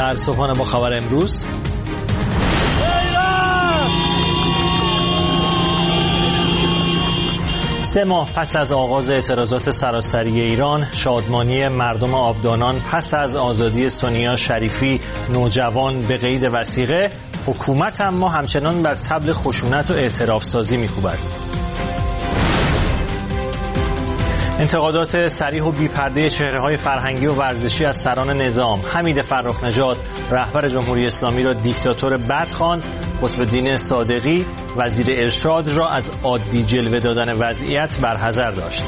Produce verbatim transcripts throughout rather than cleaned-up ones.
در صبحانه با خبر امروز. سه ماه پس از آغاز اعتراضات سراسری ایران، شادمانی مردم آبدانان پس از آزادی سونیا شریفی نوجوان به قید وثیقه، حکومت اما همچنان بر طبل خشونت و اعتراف سازی می‌کوبد. انتقادات صریح و بی‌پرده چهره‌های فرهنگی و ورزشی از سران نظام، حمید فرخ‌نژاد رهبر جمهوری اسلامی را دیکتاتور بد خواند، قطب‌الدین صادقی وزیر ارشاد را از عادی جلوه دادن وضعیت برحذر داشت.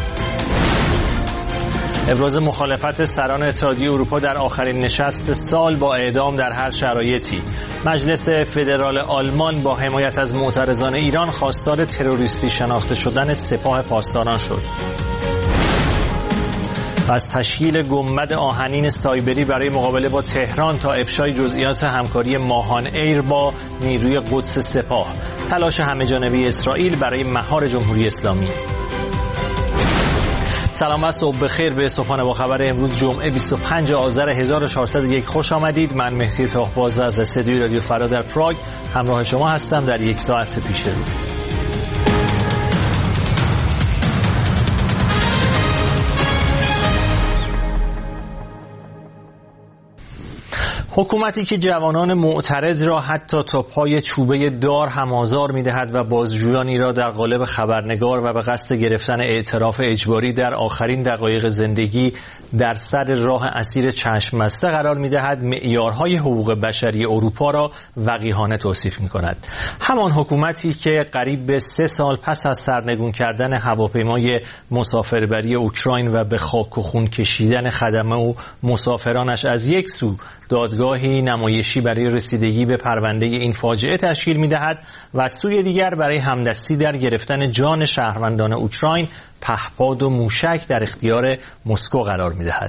ابراز مخالفت سران اتحادیه اروپا در آخرین نشست سال با اعدام در هر شرایطی. مجلس فدرال آلمان با حمایت از معترضان ایران خواستار تروریستی شناخته شدن سپاه پاسداران شد. و از تشکیل گنبد آهنین سایبری برای مقابله با تهران تا افشای جزئیات همکاری ماهان ایر با نیروی قدس سپاه، تلاش همه‌جانبه اسرائیل برای مهار جمهوری اسلامی. سلام و صبح بخیر به صبحانه با خبر امروز جمعه بیست و پنجم آذر هزار و چهارصد و یک خوش آمدید. من مهدی تاهباز از استودیوی رادیو فردا در پراگ همراه شما هستم در یک ساعت پیش رو. حکومتی که جوانان معترض را حتی تا پای چوبه دار هم آزار می‌دهد و بازجویانی را در قالب خبرنگار و به قصد گرفتن اعتراف اجباری در آخرین دقایق زندگی در سر راه اسیر چشم بسته قرار می‌دهد، معیارهای حقوق بشری اروپا را وقیحانه توصیف می‌کند. همان حکومتی که قریب به سه سال پس از سرنگون کردن هواپیمای مسافربری اوکراین و به خاک و خون کشیدن خدمه و مسافرانش از یک سو دادگاهی نمایشی برای رسیدگی به پرونده این فاجعه تشکیل می‌دهد و از سوی دیگر برای همدستی در گرفتن جان شهروندان اوکراین پهپاد و موشک در اختیار مسکو قرار می‌دهد.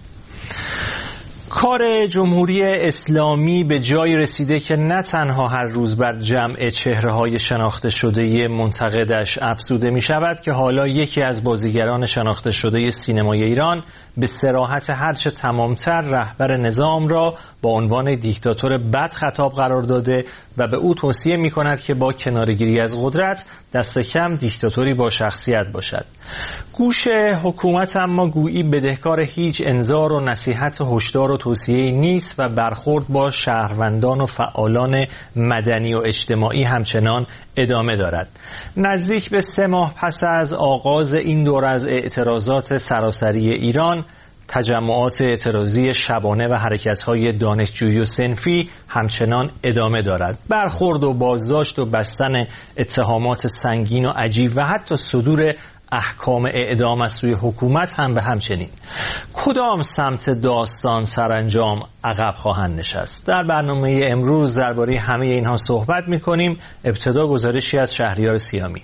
کار جمهوری اسلامی به جای رسیده که نه تنها هر روز بر جمع چهره‌های شناخته شده منتقدش افزوده می شود که حالا یکی از بازیگران شناخته شده سینمای ایران به صراحت هرچه تمامتر رهبر نظام را با عنوان دیکتاتور بد خطاب قرار داده و به او توصیه می کند که با کنارگیری از قدرت دست کم دیکتاتوری با شخصیت باشد. گوش حکومت اما گویی بدهکار هیچ انذار و نصیحت هشدار و توصیه نیست و برخورد با شهروندان و فعالان مدنی و اجتماعی همچنان ادامه دارد. نزدیک به سه ماه پس از آغاز این دور از اعتراضات سراسری ایران، تجمعات اعتراضی شبانه و حرکت‌های دانشجویی و صنفی همچنان ادامه دارد. برخورد و بازداشت و بستن اتهامات سنگین و عجیب و حتی صدور احکام اعدام از سوی حکومت هم به همچنین. کدام سمت داستان سرانجام عقب خواهند نشست؟ در برنامه امروز درباره همه اینها صحبت می‌کنیم. ابتدا گزارشی از شهریار سیامی.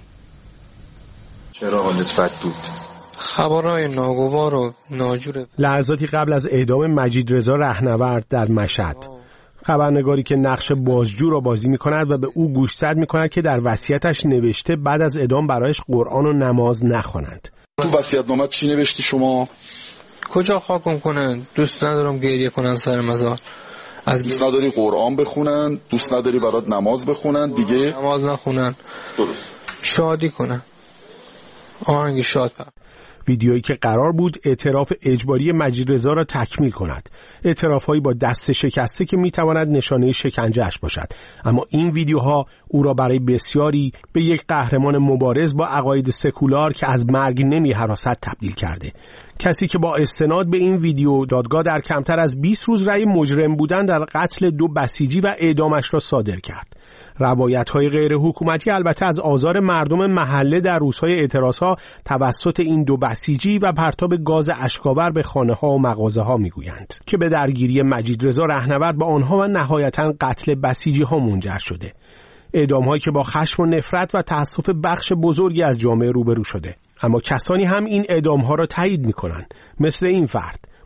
چرا حالت بد بود؟ خبرهای ناگوار و ناجور. لحظاتی قبل از اعدام مجیدرضا رهنورد در مشهد، خبرنگاری که نقش بازجو را بازی می‌کند و به او گوشزد می‌کند که در وصیتش نوشته بعد از اعدام برایش قرآن و نماز نخوانند. تو وصیت‌نامه چی نوشتی شما؟ کجا خاکم کنن؟ دوست ندارم گریه کنن سر مزار. از دوست نداری قرآن بخونن، دوست نداری برات نماز بخونن، دیگه نماز نخونن. درست. شادی کنن. آهنگ شاد پر. ویدیویی که قرار بود اعتراف اجباری مجیدرضا را تکمیل کند، اعتراف‌هایی با دست شکسته که می‌تواند نشانه شکنجه‌اش باشد، اما این ویدیوها او را برای بسیاری به یک قهرمان مبارز با عقاید سکولار که از مرگ نمی‌هراسد تبدیل کرده. کسی که با استناد به این ویدیو دادگاه در کمتر از بیست روز رأی مجرم بودن در قتل دو بسیجی و اعدامش را صادر کرد. روایت‌های غیر حکومتی البته از آزار مردم محله در روزهای اعتراضها توسط این دو بسیجی و پرتاب گاز اشک‌آور به خانه‌ها و مغازه‌ها می‌گویند که به درگیری مجیدرضا رهنورد با آنها و نهایتاً قتل بسیجی‌ها منجر شده. اعدام‌هایی که با خشم و نفرت و تأسف بخش بزرگی از جامعه روبرو شده. اما کسانی هم این اعدام‌ها را تایید می‌کنند، مثل این فرد،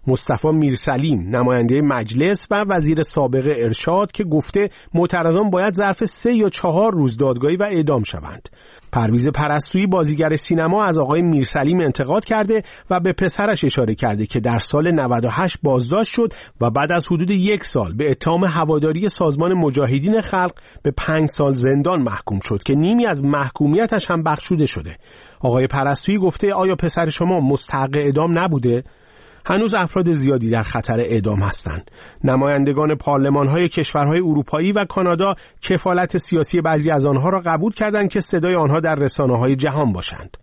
مصطفی میرسلیم نماینده مجلس و وزیر سابق ارشاد که گفته معترضان باید ظرف سه یا چهار روز دادگاهی و اعدام شوند. پرویز پرستویی بازیگر سینما از آقای میرسلیم انتقاد کرده و به پسرش اشاره کرده که در سال نود و هشت بازداشت شد و بعد از حدود یک سال به اتهام هواداری سازمان مجاهدین خلق به پنج سال زندان محکوم شد که نیمی از محکومیتش هم بخشوده شده. آقای پرستویی گفته آیا پسر شما مستحق اعدام نبوده؟ هنوز افراد زیادی در خطر اعدام هستند. نمایندگان پارلمان‌های کشورهای اروپایی و کانادا کفالت سیاسی بعضی از آنها را قبول کردند که صدای آنها در رسانه‌های جهان باشند.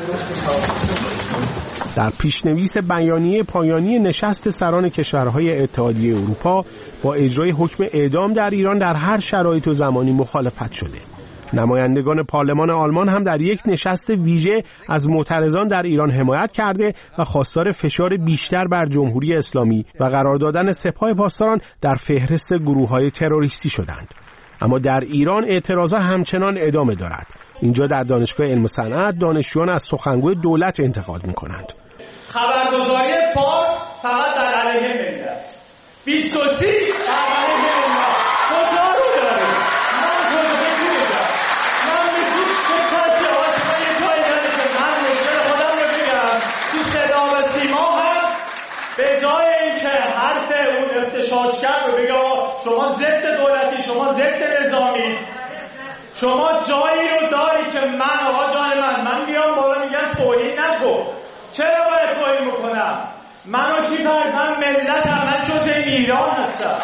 در پیشنویس بیانیه پایانی نشست سران کشورهای اتحادیه اروپا با اجرای حکم اعدام در ایران در هر شرایط و زمانی مخالفت شده. نمایندگان پارلمان آلمان هم در یک نشست ویژه از معترضان در ایران حمایت کرده و خواستار فشار بیشتر بر جمهوری اسلامی و قرار دادن سپاه پاسداران در فهرست گروه‌های تروریستی شدند. اما در ایران اعتراضات همچنان ادامه دارد. اینجا در دانشگاه علم و صنعت دانشجویان از سخنگوی دولت انتقاد می‌کنند. خبرگزاری فارس فقط در علیه ملت، بیست و شش در علیه ملت. کجا رو داره؟ من کجا بگیرم؟ من میگم که کسی آشنا یه جایی داره که من مشکل خودم رو بگم تو صدا و سیما هم به جای اینکه حرف اون اغتشاشگر رو بگه شما ضد دولتی، شما ضد نظامی، شما جایی رو داری که من آقا جان من من میام بالا میگم توهین نکن. چرا باید توهین میکنم؟ منو کی فرد؟ من ملتم، من جزء ایران هستم.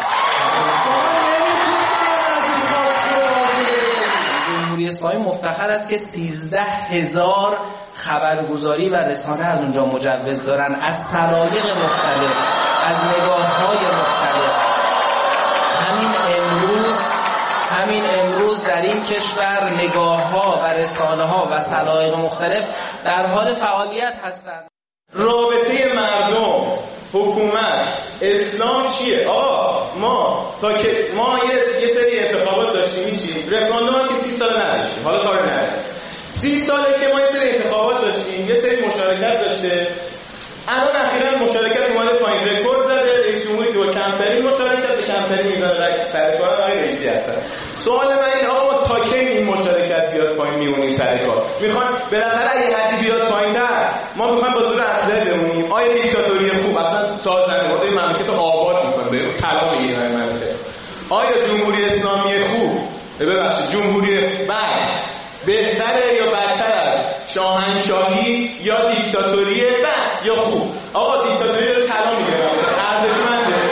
جمهوری اسلامی مفتخر است که سیزده هزار خبرگزاری و رسانه از اونجا مجوز دارن، از سلایق مختلف، از نگاه‌های مختلف. همین امروز همین امروز در این کشور نگاه‌ها و رسانه‌ها و سلایق مختلف در حال فعالیت هستند. رابطه مردم، حکومت، اسلام چیه؟ آقا ما تا که ما یه, یه سری انتخابات داشتیم چی؟ رفراندوم هم که سی سال نداشتیم، حالا کار نداریم. سی ساله که ما یه سری انتخابات داشتیم، یه سری مشارکت داشته. الان اخیراً مشارکت اومده پایین، رکورد زده. رئیس جمهوری که با کمترین مشارکت به کمترین میزان سر کار آقای رئیسی هستن. سوال من این آقا تا کی این مشارکت بیاد پایین میمونیم سر کار؟ میخوان بالاخره یه حدی بیاد پایین‌تر. ما میخوایم با زور اسلحه بمونیم. آیا دیکتاتوری خوب اصلا سازنده بوده مملکت رو آباد میکنه، به طلا میگیره این مملکت؟ آیا جمهوری اسلامی خوب، ببخشید جمهوری بد بهتره یا بدتر از شاهنشاهی یا دیکتاتوری بد یا خوب؟ آقا دیکتاتوری رو طلا میگیره، ارزشمنده؟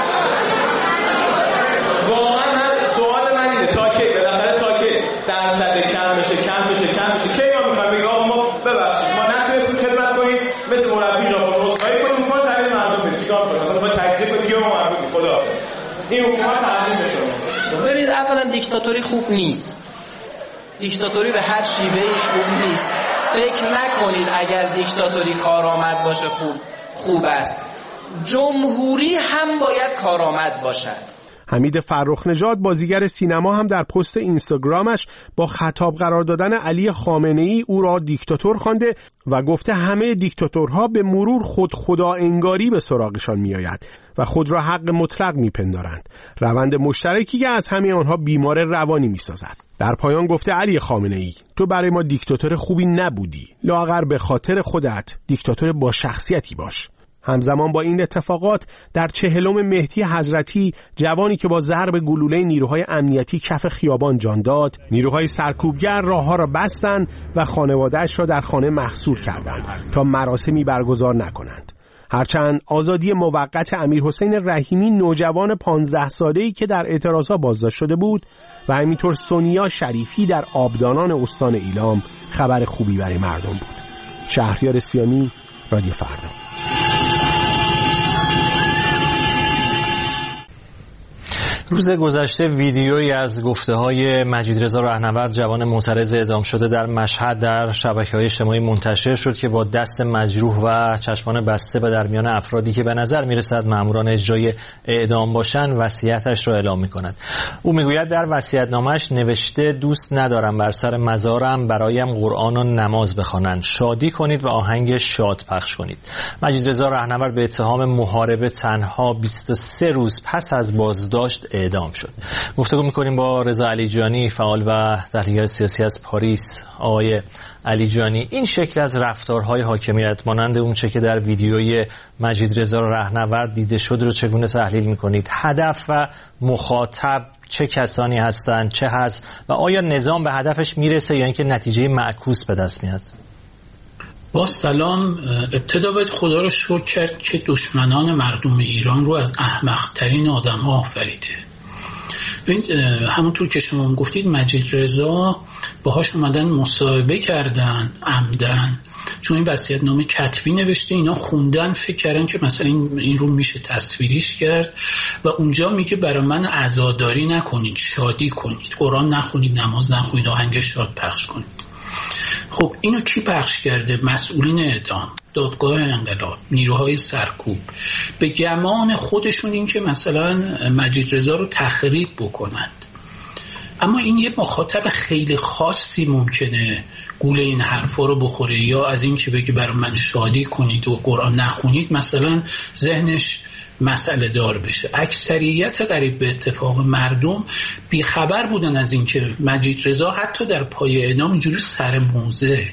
واقعا سوال من اینه تا کی بالاخره تا کی درصد کم بشه کم بشه کم بشه کی ما میخوایم بگیم آقا ما ببخشید ما نتونستیم خدمت کنیم مثل مربی ژاپن اسکای کنیم ما تحویل مردم بدیم چیکار کنیم؟ مثلا ما تجزیه کنیم دیگه ما مردم خدا این حکومت تحویل بشه. ببینید اولا دیکتاتوری خوب نیست. دیکتاتوری به هر شیوهش خوب نیست. فکر نکنید اگر دیکتاتوری کارآمد باشه خوب خوب است. جمهوری هم باید کارآمد باشد. حمید فرخ نژاد بازیگر سینما هم در پست اینستاگرامش با خطاب قرار دادن علی خامنه‌ای او را دیکتاتور خوانده و گفته همه دیکتاتورها به مرور خود خدا انگاری به سراغشان میآید و خود را حق مطلق میپندارند. روند مشترکی که از همه آنها بیمار روانی میسازد. در پایان گفته علی خامنه‌ای تو برای ما دیکتاتور خوبی نبودی، لااقل به خاطر خودت دیکتاتور با شخصیتی باش. همزمان با این اتفاقات در چهلم مهدی حضرتی جوانی که با ضرب گلوله نیروهای امنیتی کف خیابان جان داد، نیروهای سرکوبگر راهها را بستند و خانواده‌اش را در خانه محصور کردند تا مراسمی برگزار نکنند. هرچند آزادی موقت امیرحسین رحیمی نوجوان پانزده ساله‌ای که در اعتراضها بازداشت شده بود و همینطور سونیا شریفی در آبدانان استان ایلام خبر خوبی برای مردم بود. شهریار سیامی، رادیو فردا. روز گذشته ویدیویی از گفته‌های مجیدرضا رهنورد جوان معترض اعدام شده در مشهد در شبکه‌های اجتماعی منتشر شد که با دست مجروح و چشمان بسته و در میان افرادی که به نظر می‌رسد مأموران اجرای اعدام باشند وصیتش را اعلام می‌کند. او می‌گوید در وصیت‌نامه‌اش نوشته دوست ندارم بر سر مزارم برایم قرآن و نماز بخوانند. شادی کنید و آهنگ شاد پخش کنید. مجیدرضا رهنورد به اتهام محاربه تنها بیست و سه روز پس از بازداشت اعدام شد. گفتگو می‌کنیم با رضا علیجانی، فعال و تحلیلگر سیاسی از پاریس. آقای علیجانی، این شکل از رفتارهای حاکمیت مانند اون چه که در ویدیوی مجیدرضا رهنورد دیده شد رو چگونه تحلیل می‌کنید؟ هدف و مخاطب چه کسانی هستند، چه هست و آیا نظام به هدفش میرسه یا اینکه نتیجه معکوس به دست میاد؟ با سلام، ابتدا باید خدا رو شکر کرد که دشمنان مردم ایران رو از احمق‌ترین آدم‌ها آفریده. همونطور که شما گفتید مجیدرضا باهاش اومدن مصاحبه کردن عمدن، چون این وصیت‌نامه کتبی نوشته، اینا خوندن فکر کردن که مثلا این, این رو میشه تصویریش کرد و اونجا میگه برای من عزاداری نکنید، شادی کنید، قرآن نخونید، نماز نخونید، آهنگ شاد پخش کنید. خب اینو کی پخش کرده؟ مسئولین اعدام، دادگاه انقلاب، نیروهای سرکوب، به گمان خودشون این که مثلا مجیدرضا رو تخریب بکنند. اما این یه مخاطب خیلی خاصی ممکنه گول این حرفا رو بخوره، یا از این که بگه برای من شادی کنید و قرآن نخونید مثلا ذهنش مسئله دار بشه. اکثریت قریب به اتفاق مردم بیخبر بودن از این که مجیدرضا حتی در پای اعدام اینجوری سر موزه.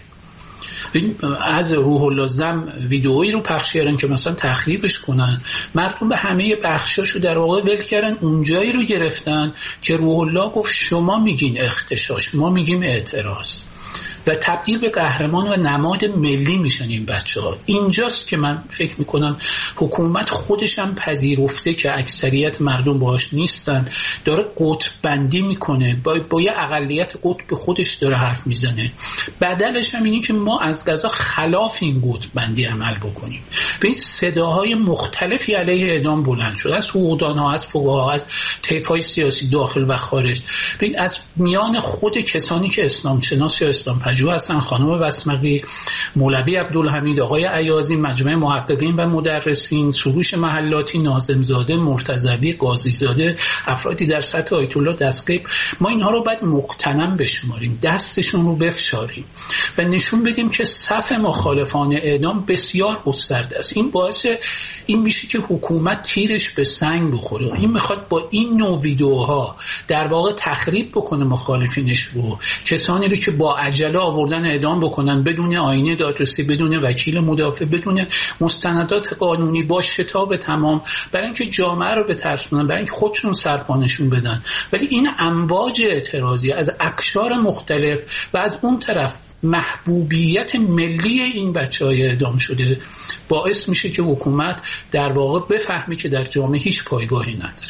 از روح الله زم ویدئویی رو پخش کردن که مثلا تخریبش کنن، مردم به همه بخشاشو در واقع ول کردن، اونجایی رو گرفتن که روح الله گفت شما میگین اختشاش، ما میگیم اعتراض، و تبدیل به قهرمان و نماد ملی میشن این بچه ها. اینجاست که من فکر میکنم حکومت خودش هم پذیرفته که اکثریت مردم باهاش نیستن، داره قطب بندی میکنه، با, با یه اقلیت قطب خودش داره حرف میزنه. بدلش هم اینی که ما از قضا خلاف این قطب بندی عمل بکنیم. به این صداهای مختلفی علیه اعدام بلند شد، از حقوقدانها، از فقها، از طیف‌های سیاسی داخل و خارج، ببین از میان خود کسانی که اسلام شناس یا اسلام جو هستن، خانم وسمقی، مولوی عبدالحمید، آقای عیاضی، مجمع محققین و مدرسین، سروش محلاتی، ناظم زاده، مرتضوی، قاضی زاده، افرادی در سطح آیت الله دستقیب. ما اینها رو باید مقتنم بشماریم، دستشون رو بفشاریم و نشون بدیم که صف مخالفان اعدام بسیار گسترده است. این باعث این میشه که حکومت تیرش به سنگ بخوره. این میخواد با این نوع ویدیوها در واقع تخریب بکنه مخالفینش رو، کسانی رو که با عجله آوردن اعدام بکنن بدون آینه دادرسی، بدون وکیل مدافع، بدون مستندات قانونی، با شتاب تمام، برای اینکه جامعه رو بترسونن، برای اینکه خودشون سرپانشون بدن. ولی این امواج اعتراضی از اقشار مختلف و از اون طرف محبوبیت ملی این بچه‌های اعدام شده باعث میشه که حکومت در واقع بفهمی که در جامعه هیچ پایگاهی نداره.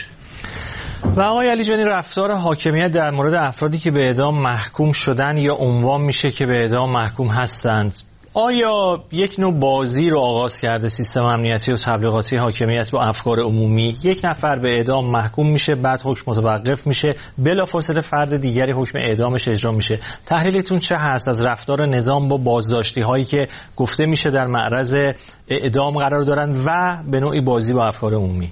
و آقای علیجانی، رفتار حاکمیت در مورد افرادی که به اعدام محکوم شدن یا عنوان میشه که به اعدام محکوم هستند، آیا یک نوع بازی رو آغاز کرده سیستم امنیتی و تبلیغاتی حاکمیت با افکار عمومی؟ یک نفر به اعدام محکوم میشه، بعد حکم متوقف میشه، بلافاصله فرد دیگری حکم اعدامش اجرا میشه. تحلیلتون چه هست از رفتار نظام با بازداشتی هایی که گفته میشه در معرض اعدام قرار دارن و به نوعی بازی با افکار عمومی؟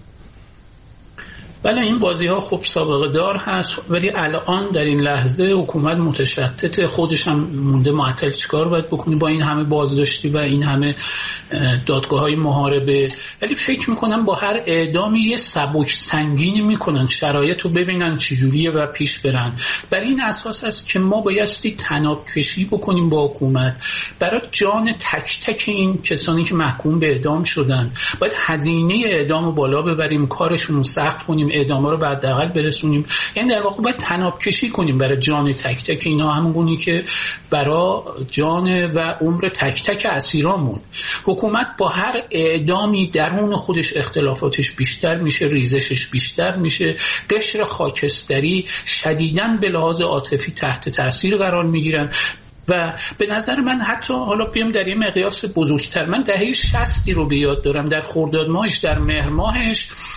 بله، این بازی ها خب سابقه دار هست، ولی الان در این لحظه حکومت متشتت، خودش هم مونده معطل چیکار باید بکنی با این همه بازداشتی و این همه دادگاه های محاربه. ولی فکر میکنم با هر اعدامی یه سبک سنگینی میکنن، شرایط رو ببینن چجوریه و پیش برن. برای این اساس است که ما بایستی تناب کشی بکنیم با حکومت برای جان تک تک این کسانی که محکوم به اعدام شدن. باید هزینه اعدام رو بالا ببریم، کارشون رو سخت کنیم، اعدام رو به حداقل برسونیم. یعنی در واقع باید تناب کشی کنیم برای جان تک تک اینا، همونگونی که برای جان و عمر تک تک اسیرامون. حکومت با هر اعدامی درون خودش اختلافاتش بیشتر میشه، ریزشش بیشتر میشه، قشر خاکستری شدیداً به لحاظ عاطفی تحت تاثیر قرار میگیرن. و به نظر من حتی حالا بیام در یه مقیاس بزرگتر، من دهه شصتی رو به یاد دارم، در خرداد ماهش، در مهر ماهش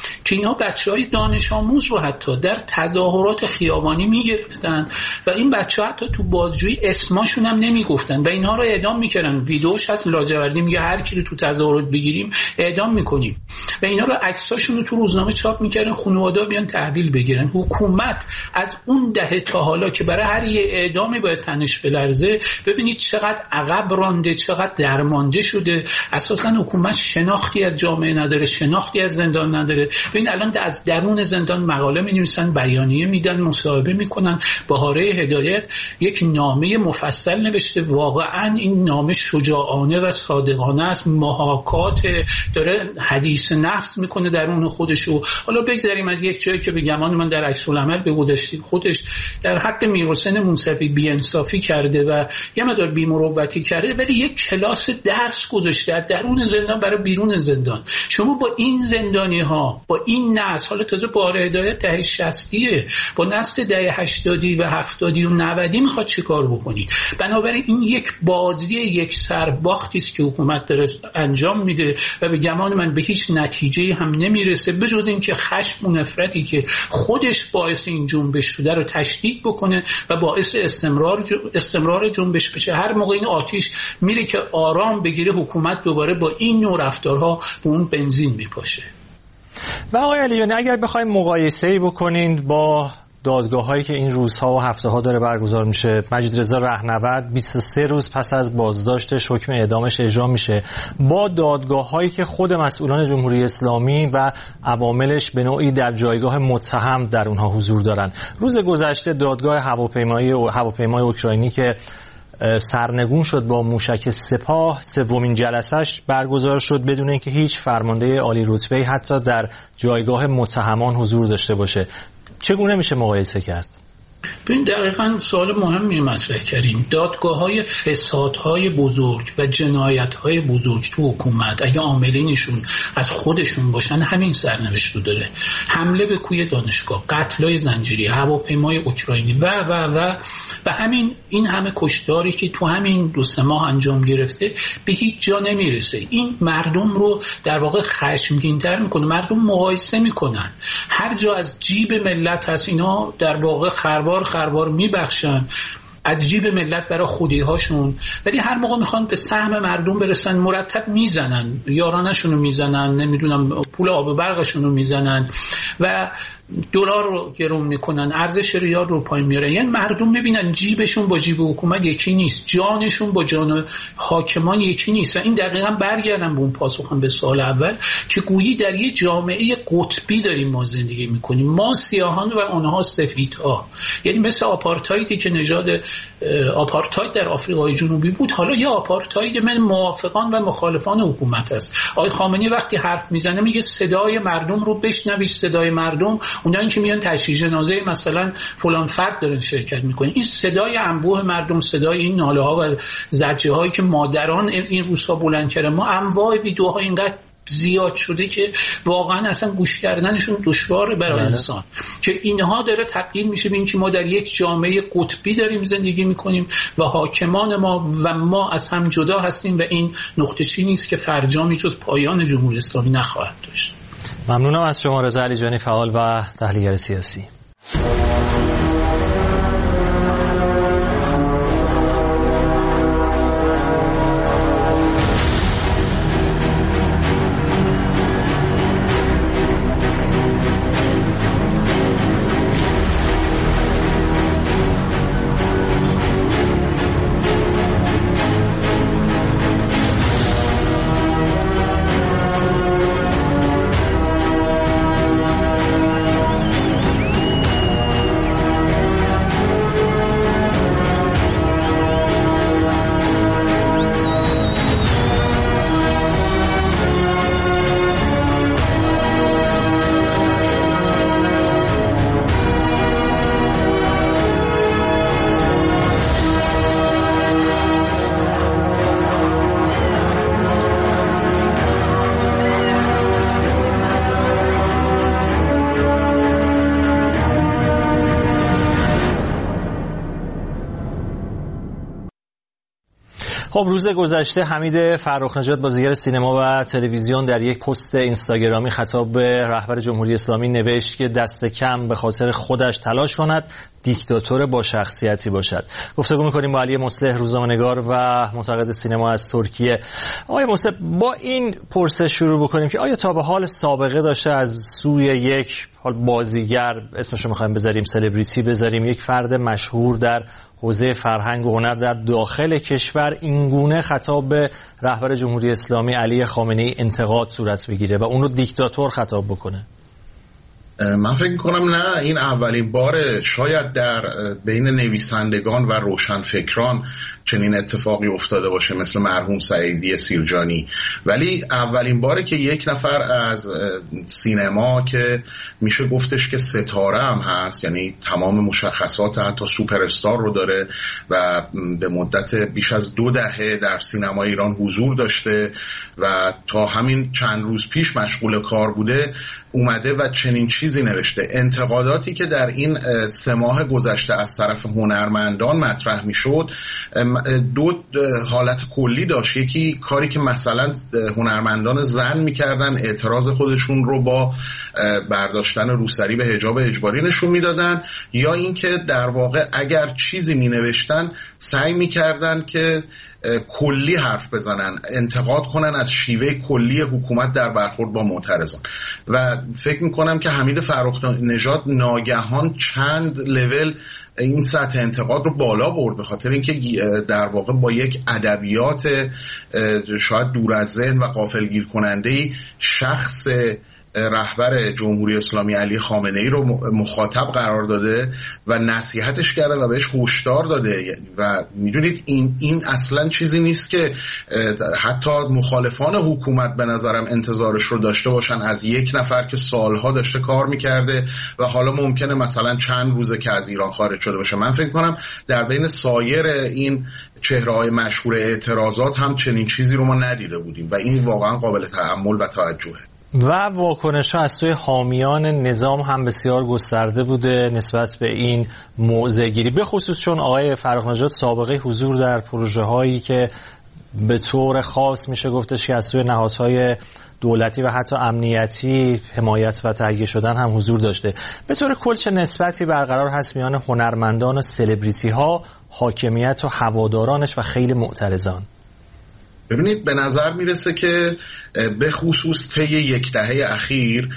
که اینا بچهای دانش آموز رو حتی در تظاهرات خیابانی میگرفتن و این بچه‌ها حتی تو بازجویی اسماشون هم نمیگفتن و اینها رو اعدام میکردن. ویدیوش هست، لاجوردی میگه هر کی رو تو تظاهرات بگیریم اعدام میکنیم و اینا رو عکساشون رو تو روزنامه چاپ میکردن، خانواده بیان تحویل بگیرن. حکومت از اون دهه تا حالا که برای هر یه اعدامی باید تنش بلرزه، ببینید چقدر عقب رانده، چقدر درمانده شده. اساسا حکومت شناختی از جامعه نداره، شناختی از زندان نداره. ببین الان از درون زندان مقاله می‌نویسن، بیانیه میدن، مصاحبه میکنن. بهاره هدایت یک نامه مفصل نوشته، واقعا این نامه شجاعانه و صادقانه است، محاکات داره، حدیث نفس میکنه درون خودشو. حالا بگذاریم از یک جایی که به گمان من در عکس العمل به گذشته خودش در حق میرحسین منصفی بی‌انصافی کرده و یه مقدار بی‌مروتی کرده، ولی یک کلاس درس گذاشته درون زندان برای بیرون زندان. شما با این زندانی ها، با این نسل، حالا تازه بهاره هدایت دهه شصتیه، با نسل دهه هشتادی و هفتادی و نودی میخواد چیکار بکنید؟ بنابراین این یک بازی یک سرباختی است که حکومت داره انجام میده و به گمان من به هیچ نتیجه هم نمیرسه بجز اینکه خشم و نفرتی که خودش باعث این جنبش شده رو تشدید بکنه و باعث استمرار استمرار جنبش بشه. هر موقع این آتش میره که آرام بگیره، حکومت دوباره با این نوع رفتارها به اون بنزین میپاشه. و آقای علیانی اگر بخوایم مقایسه‌ای بکنین با دادگاه‌هایی که این روزها و هفته‌ها داره برگزار میشه، مجید رضا رهنورد بیست و سه روز پس از بازداشتش حکم اعدامش اجرا میشه، با دادگاه‌هایی که خود مسئولان جمهوری اسلامی و عواملش به نوعی در جایگاه متهم در اونها حضور دارن. روز گذشته دادگاه هواپیمایی و هواپیمای اوکراینی که سرنگون شد با موشک سپاه، سومین جلسه‌اش برگزار شد بدون اینکه هیچ فرمانده عالی رتبه‌ای حتی در جایگاه متهمان حضور داشته باشه. چگونه میشه مقایسه کرد؟ ببین دقیقاً سوال مهمی مطرح کردیم. دادگاه‌های فسادهای بزرگ و جنایت‌های بزرگ تو حکومت اگه عاملینشون از خودشون باشن همین سرنوشت رو داره. حمله به کوی دانشگاه، قتل‌های زنجیری، هواپیمای اوکراینی و و و و همین این همه کشتاری که تو همین دو سه ماه انجام گرفته به هیچ جا نمیرسه. این مردم رو در واقع خشمگین‌تر میکنه. مردم مقایسه میکنن. هر جا از جیب ملت هست اینا در واقع خربار خربار میبخشن از جیب ملت برای خودی هاشون، ولی هر موقع میخوان به سهم مردم برسن مرتب میزنن، یارانشون رو میزنن، نمیدونم پول آب و برقشون رو میزنن و دلار رو گرون میکنن، ارزش ریال رو پایین میارن. یعنی مردم ببینن جیبشون با جیب حکومت یکی نیست، جانشون با جان حاکمان یکی نیست. و این دقیقاً برگردم به اون پاسخم به سوال اول که گویی در یه جامعه قطبی داریم ما زندگی میکنیم، ما سیاهان و اونها سفیدها. یعنی مثل آپارتایدی که نژاد آپارتاید در آفریقای جنوبی بود، حالا یه آپارتاید من موافقان و مخالفان حکومت است. آقای خامنه‌ای وقتی حرف میزنه میگه صدای مردم رو بشنوید، صدای مردم، اونایی که میان تشییع جنازه مثلا فلان فرد دارن شرکت میکنن، این صدای انبوه مردم، صدای این ناله ها و زجه هایی که مادران این روزها بلند کردن. ما انواع ویدیوها اینقدر زیاد شده که واقعا اصلا گوش کردنشون دشواره برای بله. انسان که اینها داره تبدیل میشه به اینکه ما در یک جامعه قطبی داریم زندگی میکنیم و حاکمان ما و ما از هم جدا هستیم و این نقطه چینی است که فرجامی جز پایان جمهوری اسلامی نخواهد داشت. ممنونم از شما رضا علیجانی، فعال و تحلیلگر سیاسی. خب روز گذشته حمید فرخ نژاد بازیگر سینما و تلویزیون در یک پست اینستاگرامی خطاب به رهبر جمهوری اسلامی نوشت که دست کم به خاطر خودش تلاش کند دیکتاتور با شخصیتی باشد. گفتگو می‌کنیم با علی مصلح روزنامه‌نگار و منتقد سینما از ترکیه. آقای مصلح، با این پرسش شروع بکنیم که آیا تا به حال سابقه داشته از سوی یک حال بازیگر، اسمشو می‌خوایم بذاریم سلبریتی بذاریم، یک فرد مشهور در حوزه فرهنگ و هنر در داخل کشور اینگونه خطاب به رهبر جمهوری اسلامی علی خامنه‌ای انتقاد صورت بگیره و اون رو دیکتاتور خطاب بکنه؟ من فکر میکنم نه، این اولین باره شاید در بین نویسندگان و روشنفکران چنین اتفاقی افتاده باشه مثل مرحوم سعیدی سیرجانی، ولی اولین باره که یک نفر از سینما که میشه گفتش که ستاره هم هست، یعنی تمام مشخصات حتی سوپر استار رو داره و به مدت بیش از دو دهه در سینما ایران حضور داشته و تا همین چند روز پیش مشغول کار بوده، اومده و چنین چیزی نوشته. انتقاداتی که در این سه ماه گذشته از طرف هنرمندان مطرح میشد دو حالت کلی داشت. یکی کاری که مثلا هنرمندان زن میکردن، اعتراض خودشون رو با برداشتن روسری به حجاب اجباری نشون میدادن، یا اینکه در واقع اگر چیزی مینوشتن سعی میکردن که کلی حرف بزنن، انتقاد کنن از شیوه کلی حکومت در برخورد با معترضان. و فکر میکنم که حمید فرخ نژاد ناگهان چند لول این سطح انتقاد رو بالا برد، به خاطر اینکه در واقع با یک ادبیات شاید دور از ذهن و غافلگیر کننده‌ای شخص رهبر جمهوری اسلامی علی خامنه‌ای رو مخاطب قرار داده و نصیحتش کرده و بهش هشدار داده. و میدونید این این اصلا چیزی نیست که حتی مخالفان حکومت به نظرم انتظارش رو داشته باشن از یک نفر که سالها داشته کار میکرده و حالا ممکنه مثلا چند روزه که از ایران خارج شده باشه. من فکر کنم در بین سایر این چهره‌های مشهور اعتراضات هم چنین چیزی رو ما ندیده بودیم و این واقعا قابل تأمل و توجهه. و واکنش‌ها از سوی حامیان نظام هم بسیار گسترده بوده نسبت به این موضع‌گیری، به خصوص چون آقای فرخ نژاد سابقه حضور در پروژه‌هایی که به طور خاص میشه گفتش که از سوی نهادهای دولتی و حتی امنیتی حمایت و تهیه شدن هم حضور داشته. به طور کل چه نسبتی برقرار هست میان هنرمندان و سلبریتی‌ها، حاکمیت و هوادارانش و خیلی معترضان؟ ببینید، به نظر میرسه که به خصوص طی یک دهه اخیر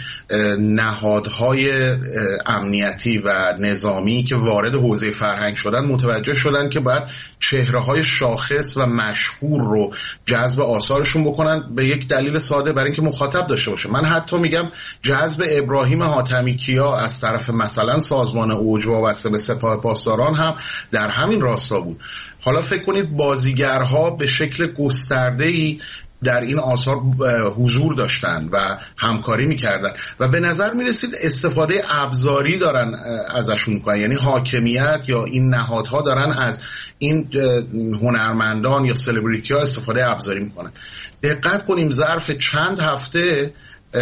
نهادهای امنیتی و نظامی که وارد حوزه فرهنگ شدن متوجه شدن که باید چهره‌های شاخص و مشهور رو جذب آثارشون بکنن، به یک دلیل ساده، برای اینکه مخاطب داشته باشه. من حتی میگم جذب ابراهیم حاتمی کیا از طرف مثلا سازمان اوج وابسته به سپاه پاسداران هم در همین راستا بود. حالا فکر کنید بازیگرها به شکل گسترده‌ای در این آثار حضور داشتن و همکاری میکردن و به نظر میرسید استفاده ابزاری دارن ازشون میکنن، یعنی حاکمیت یا این نهادها دارن از این هنرمندان یا سلبریتی ها استفاده ابزاری میکنن. دقت کنیم ظرف چند هفته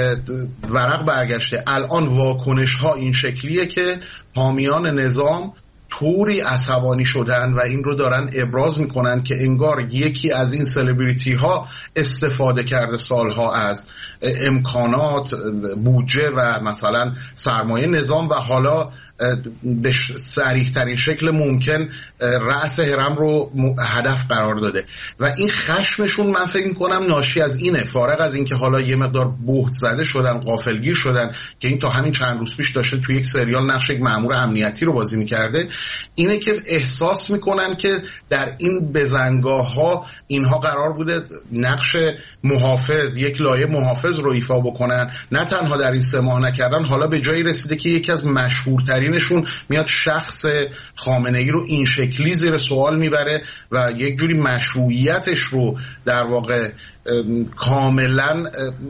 ورق برگشته، الان واکنش ها این شکلیه که حامیان نظام طوری عصبانی شدن و این رو دارن ابراز میکنن که انگار یکی از این سلبریتی ها استفاده کرده سالها از امکانات، بودجه و مثلا سرمایه نظام و حالا به صریح ترین شکل ممکن رأس هرم رو هدف قرار داده و این خشمشون من فکر میکنم ناشی از اینه، فارغ از اینکه حالا یه مقدار بهت زده شدن، غافلگیر شدن که این تا همین چند روز پیش داشته توی یک سریال نقش یک مأمور امنیتی رو بازی میکرده، اینه که احساس میکنن که در این بزنگاه ها اینها قرار بوده نقش محافظ، یک لایه محافظ رو ایفا بکنن. نه تنها در این سه ماه نکردن، حالا به جایی رسیده که یکی از مشهورترینشون میاد شخص خامنه‌ای رو این شکلی زیر سوال میبره و یک جوری مشروعیتش رو در واقع کاملا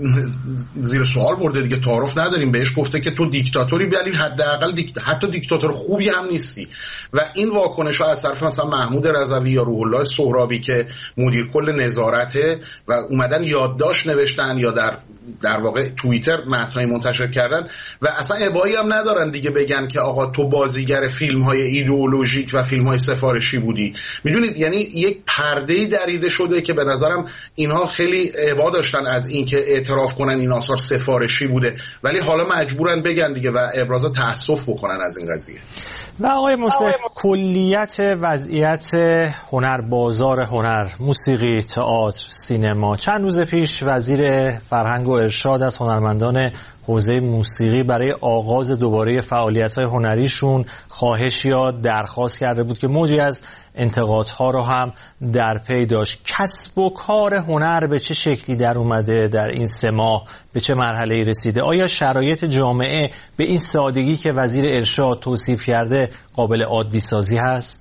زیر سوال برده دیگه، تعارف نداریم بهش، گفته که تو دیکتاتوری، ولی حداقل دیکت... حتی دیکتاتور خوبی هم نیستی. و این واکنش ها از طرف مثلا محمود رضوی یا روح الله سهرابی که مدیر کل نظارته و اومدن یادداشت نوشتن یا در در واقع توییتر متنای منتشر کردن و اصلا ابایی هم ندارن دیگه بگن که آقا تو بازیگر فیلم های ایدئولوژیک و فیلم های سفارشی بودی. میدونید یعنی یک پرده‌ای دریده شده که به نظرم اینها خیلی ابا داشتن از اینکه اعتراف کنن این آثار سفارشی بوده، ولی حالا مجبورن بگن دیگه و ابراز تأسف بکنن از این قضیه. و آقای مصلح، کلیت وضعیت هنر، بازار هنر، موسیقی، تئاتر، سینما، چند روز پیش وزیر فرهنگ و ارشاد از هنرمندان حوزه موسیقی برای آغاز دوباره فعالیت‌های هنریشون خواهش یا درخواست کرده بود که موجی از انتقادها رو هم در پی داشت. کسب و کار هنر به چه شکلی در اومده در این سه ماه، به چه مرحله‌ای رسیده؟ آیا شرایط جامعه به این سادگی که وزیر ارشاد توصیف کرده قابل عادی سازی هست؟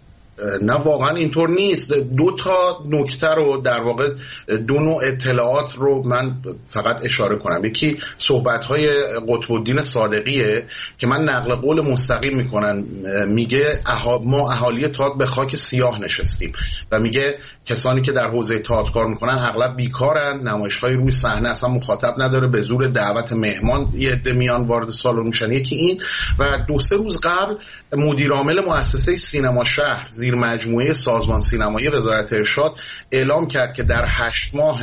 نه واقعا اینطور نیست. دو تا نکته رو در واقع دو نوع اطلاعات رو من فقط اشاره کنم. یکی صحبت‌های قطب الدین صادقیه که من نقل قول مستقیم میکنن، میگه اها ما اهالی تئاتر به خاک سیاه نشستیم و میگه کسانی که در حوزه تئاتر کار میکنن اغلب بیکارن، نمایش‌های روی صحنه اصلا مخاطب نداره، به زور دعوت مهمان یه عده میان وارد سالن میشن. یکی این. و دو سه روز قبل مدیر عامل مؤسسه سینما شهر زیر مجموعه سازمان سینمایی وزارت ارشاد اعلام کرد که در هشت ماه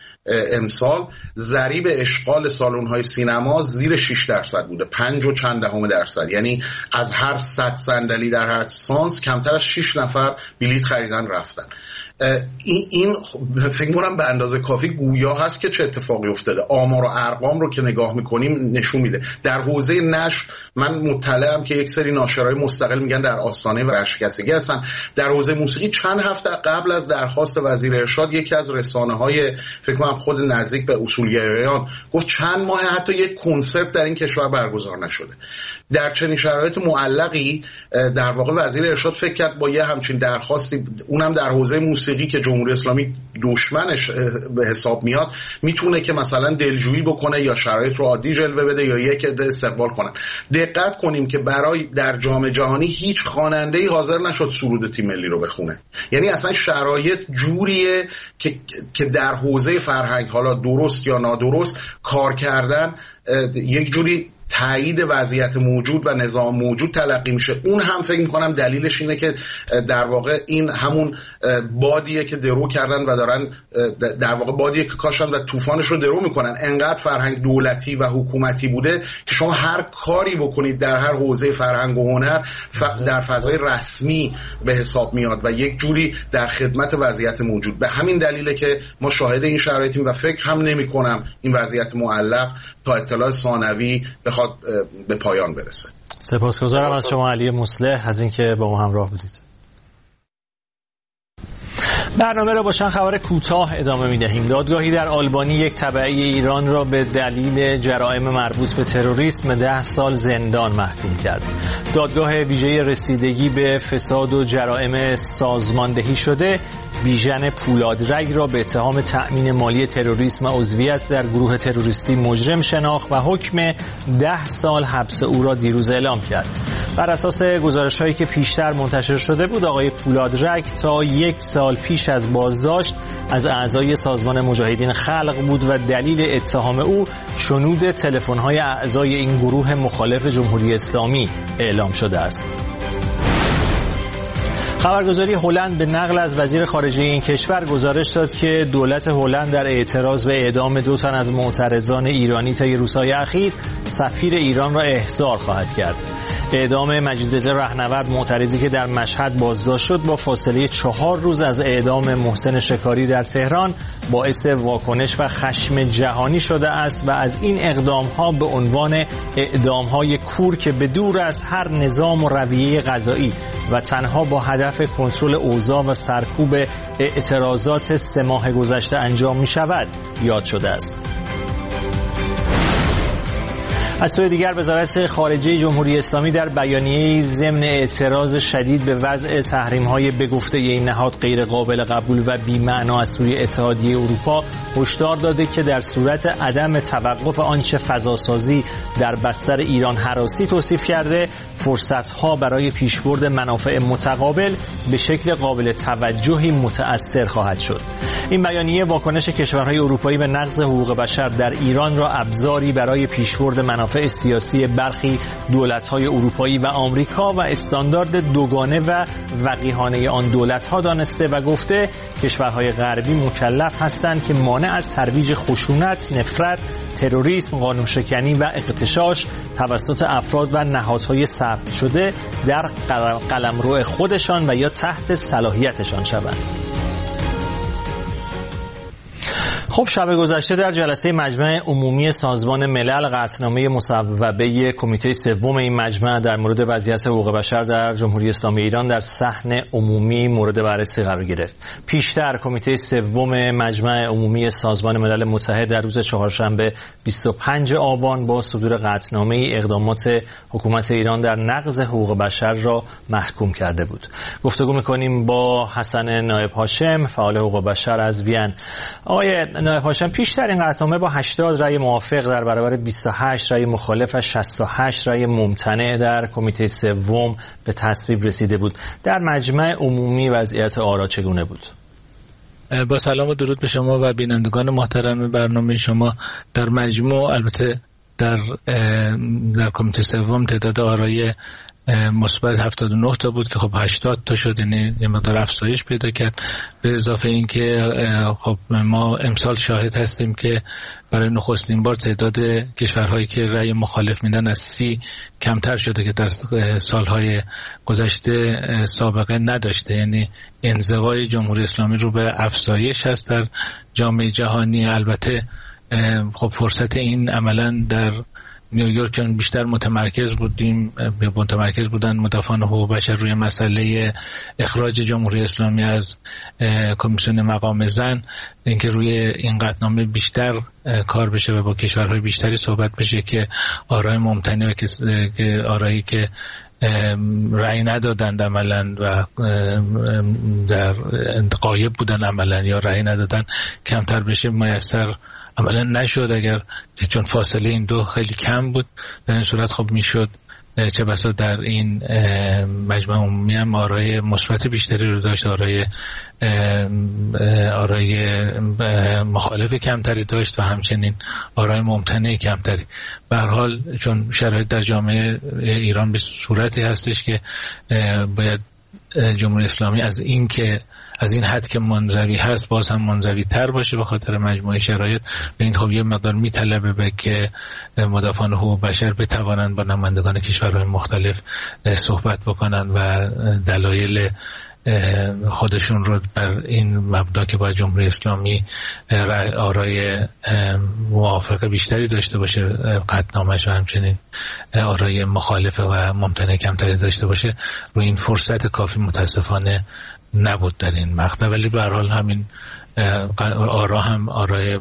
امسال ضریب اشغال سالن‌های سینما زیر شش درصد بوده، پنج و چند دهم درصد. یعنی از هر صد صندلی در هر سانس کمتر از شش نفر بلیط خریدن رفتن. این این فکر می‌کنم به اندازه کافی گویا هست که چه اتفاقی افتاده. آمار و ارقام رو که نگاه می‌کنیم نشون میده. در حوزه نشر من مطلعم که یک سری ناشرای مستقل میگن در آستانه ورشکستگی هستن. در حوزه موسیقی چند هفته قبل از درخواست وزیر ارشاد یکی از رسانه‌های فکر کنم خود نزدیک به اصولگرایان گفت چند ماه حتی یک کنسرت در این کشور برگزار نشده. در چنین شرایط معلقی در واقع وزیر ارشاد فکر کرد با یه همچین درخواستی، اونم در حوزه موسیقی که جمهوری اسلامی دشمنش به حساب میاد، میتونه که مثلا دلجویی بکنه یا شرایط رو عادی جلوه بده یا یک عده استقبال کنن. دقت کنیم که برای در جام جهانی هیچ خواننده‌ای حاضر نشد سرود تیم ملی رو بخونه. یعنی اصلا شرایط جوریه که که در حوزه فرهنگ حالا درست یا نادرست کار کردن یک جوری تایید وضعیت موجود و نظام موجود تلقی میشه. اون هم فکر میکنم دلیلش اینه که در واقع این همون بادیه که درو کردن و دارن در واقع بادیه که کاشتن و طوفانش رو درو میکنن. انقدر فرهنگ دولتی و حکومتی بوده که شما هر کاری بکنید در هر حوزه فرهنگ و هنر در فضای رسمی به حساب میاد و یک جوری در خدمت وضعیت موجود. به همین دلیله که ما شاهد این شرایطیم و فکر هم نمیکنم این وضعیت معلق تا اطلاع ثانوی بخواد به پایان برسه. سپاسگزارم از شما علی مصلح از اینکه با ما همراه بودید. برنامه را با چند خبر کوتاه ادامه می‌دهیم. دادگاهی در آلبانی یک تبعی ایران را به دلیل جرائم مربوط به تروریسم ده سال زندان محکوم کرد. دادگاه ویژه رسیدگی به فساد و جرائم سازماندهی شده بیژن پولادرگ را به اتهام تأمین مالی تروریسم و عضویت در گروه تروریستی مجرم شناخت و حکم ده سال حبس او را دیروز اعلام کرد. بر اساس گزارش‌هایی که پیشتر منتشر شده بود، آقای پولادرگ تا یک سال پیش از بازداشت از اعضای سازمان مجاهدین خلق بود و دلیل اتهام او شنود تلفن‌های اعضای این گروه مخالف جمهوری اسلامی اعلام شده است. خبرگزاری هلند به نقل از وزیر خارجه این کشور گزارش داد که دولت هلند در اعتراض به اعدام دو تن از معترضان ایرانی طی روزهای اخیر سفیر ایران را احضار خواهد کرد. اعدام مجیدرضا رهنورد، معترضی که در مشهد بازداشت شد، با فاصله چهار روز از اعدام محسن شکاری در تهران باعث واکنش و خشم جهانی شده است و از این اقدام‌ها به عنوان اعدام‌های کور که به دور از هر نظام و رویه قضایی و تنها با هدف کنترل اوضاع و سرکوب اعتراضات سه ماه گذشته انجام می‌شود یاد شده است. از سوی دیگر وزارت خارجه جمهوری اسلامی در بیانیه‌ای ضمن اعتراض شدید به وضع تحریم‌های به گفته این نهاد غیر قابل قبول و بی‌معنا از سوی اتحادیه اروپا هشدار داده که در صورت عدم توقف آنچه فضاسازی در بستر ایران هراسی توصیف کرده، فرصت‌ها برای پیشبرد منافع متقابل به شکل قابل توجهی متأثر خواهد شد. این بیانیه واکنش کشورهای اروپایی به نقض حقوق بشر در ایران را ابزاری برای پیشبرد منافع سیاسی برخی دولت‌های اروپایی و آمریکا و استاندارد دوگانه و وقیحانه آن دولت‌ها دانسته و گفته کشورهای غربی مکلف هستند که مانع از ترویج خشونت، نفرت، تروریسم، قانون‌شکنی و اغتشاش توسط افراد و نهادهای ثبت شده در قلمرو خودشان و یا تحت صلاحیتشان شوند. خب شب گذشته در جلسه مجمع عمومی سازمان ملل قطعنامه مصوبه کمیته سوم این مجمع در مورد وضعیت حقوق بشر در جمهوری اسلامی ایران در صحن عمومی مورد بررسی قرار گرفت. پیشتر کمیته سوم مجمع عمومی سازمان ملل متحد در روز چهارشنبه بیست و پنجم آبان با صدور قطعنامه اقدامات حکومت ایران در نقض حقوق بشر را محکوم کرده بود. گفتگو می‌کنیم با حسن نایب هاشم، فعال حقوق بشر از وین. آقای نایب هاشم، پیشتر این قطعنامه با هشتاد رأی موافق در برابر بیست و هشت رأی مخالف و شصت و هشت رأی ممتنع در کمیته سوم به تصویب رسیده بود. در مجمع عمومی وضعیت آرا چگونه بود؟ با سلام و درود به شما و بینندگان محترم برنامه شما. در مجموع البته در در کمیته سوم تعداد آرای مثبت هفتاد و نه تا بود که خب هشتاد تا شد، یعنی یه مقدار افزایش پیدا کرد. به اضافه این که خب ما امسال شاهد هستیم که برای نخستین بار تعداد کشورهایی که رأی مخالف میدن از سی کمتر شده که در سالهای گذشته سابقه نداشته، یعنی انزوای جمهوری اسلامی رو به افزایش هست در جامعه جهانی. البته خب فرصت این عملاً در نیویورک بیشتر متمرکز بودیم متمرکز بودن مدافعان حقوق بشر روی مسئله اخراج جمهوری اسلامی از کمیسیون مقام زن، اینکه روی این قطعنامه بیشتر کار بشه و با کشورهای بیشتری صحبت بشه که آرای ممتنع که آرایی که رأی ندادند عملاً و در غایب بودن عملاً یا رأی ندادن کمتر بشه میسر عملا نشد، اگر چون فاصله این دو خیلی کم بود. در این صورت خب میشد چه بسا در این مجمع عمومی هم آرای مثبت بیشتری رو داشت، آرای آرای مخالف کمتری داشت و همچنین آرای ممتنع کمتری. به هر حال چون شرایط در جامعه ایران به صورتی هستش که باید جمهوری اسلامی از این که از این حد که منزوی هست باز هم منزوی تر باشه به خاطر مجموعه شرایط. به این خب یه مقدار میطلبه به که مدافعان حقوق بشر بتوانند با نمایندگان کشورهای مختلف صحبت بکنن و دلایل خودشون رو بر این مبدا که باید جمهوری اسلامی آرای موافقه بیشتری داشته باشه قطعنامه‌اش و همچنین آرای مخالفه و ممتنع کمتری داشته باشه، روی این فرصت کافی متاسفانه نبود در این مقطع. ولی به هر حال همین آرا هم آرای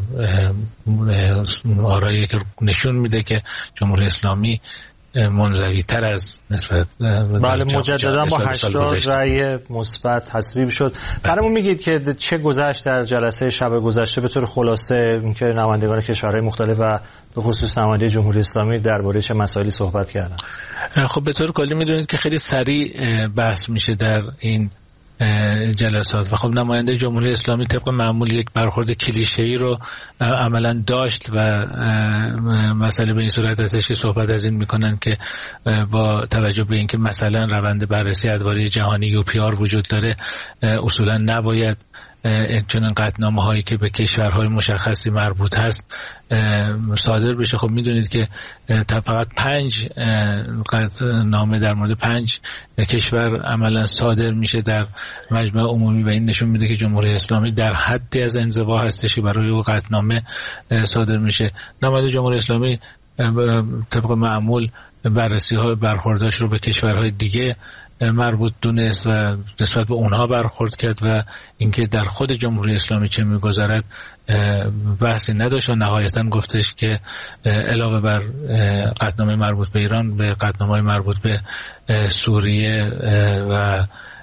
آرایی که نشون میده که جمهوری اسلامی منزوی تر از نسبت بله مجددا با هشتاد رأی مثبت تصویب شد. برامون میگید که چه گذشت در جلسه شب گذشته به طور خلاصه، اینکه نمایندگان کشورهای مختلف و به خصوص نماینده جمهوری اسلامی درباره چه مسائلی صحبت کردن؟ خب به طور کلی میدونید که خیلی سریع بحث میشه در این جلسات و خب نماینده جمهوری اسلامی طبق معمول یک برخورد کلیشه‌ای رو عملا داشت و مسئله به این صورت هستش که صحبت از این میکنن که با توجه به اینکه مثلا روند بررسی ادواری جهانی یو پی آر وجود داره اصولا نباید چنین قطعنامه هایی که به کشورهای مشخصی مربوط هست صادر بشه. خب میدونید که فقط پنج قطعنامه در مورد پنج کشور عملا صادر میشه در مجمع عمومی و این نشون میده که جمهوری اسلامی در حدی از انزوا هستش که برای او قطعنامه صادر میشه. نماینده جمهوری اسلامی طبق معمول بررسی های برخورداش رو به کشورهای دیگه مربوط دونست و نسبت به اونها برخورد کرد و اینکه در خود جمهوری اسلامی چه میگذرد بحثی نداشت و نهایتا گفتش که علاوه بر قطعنامه مربوط به ایران به قطعنامه‌های مربوط به سوریه و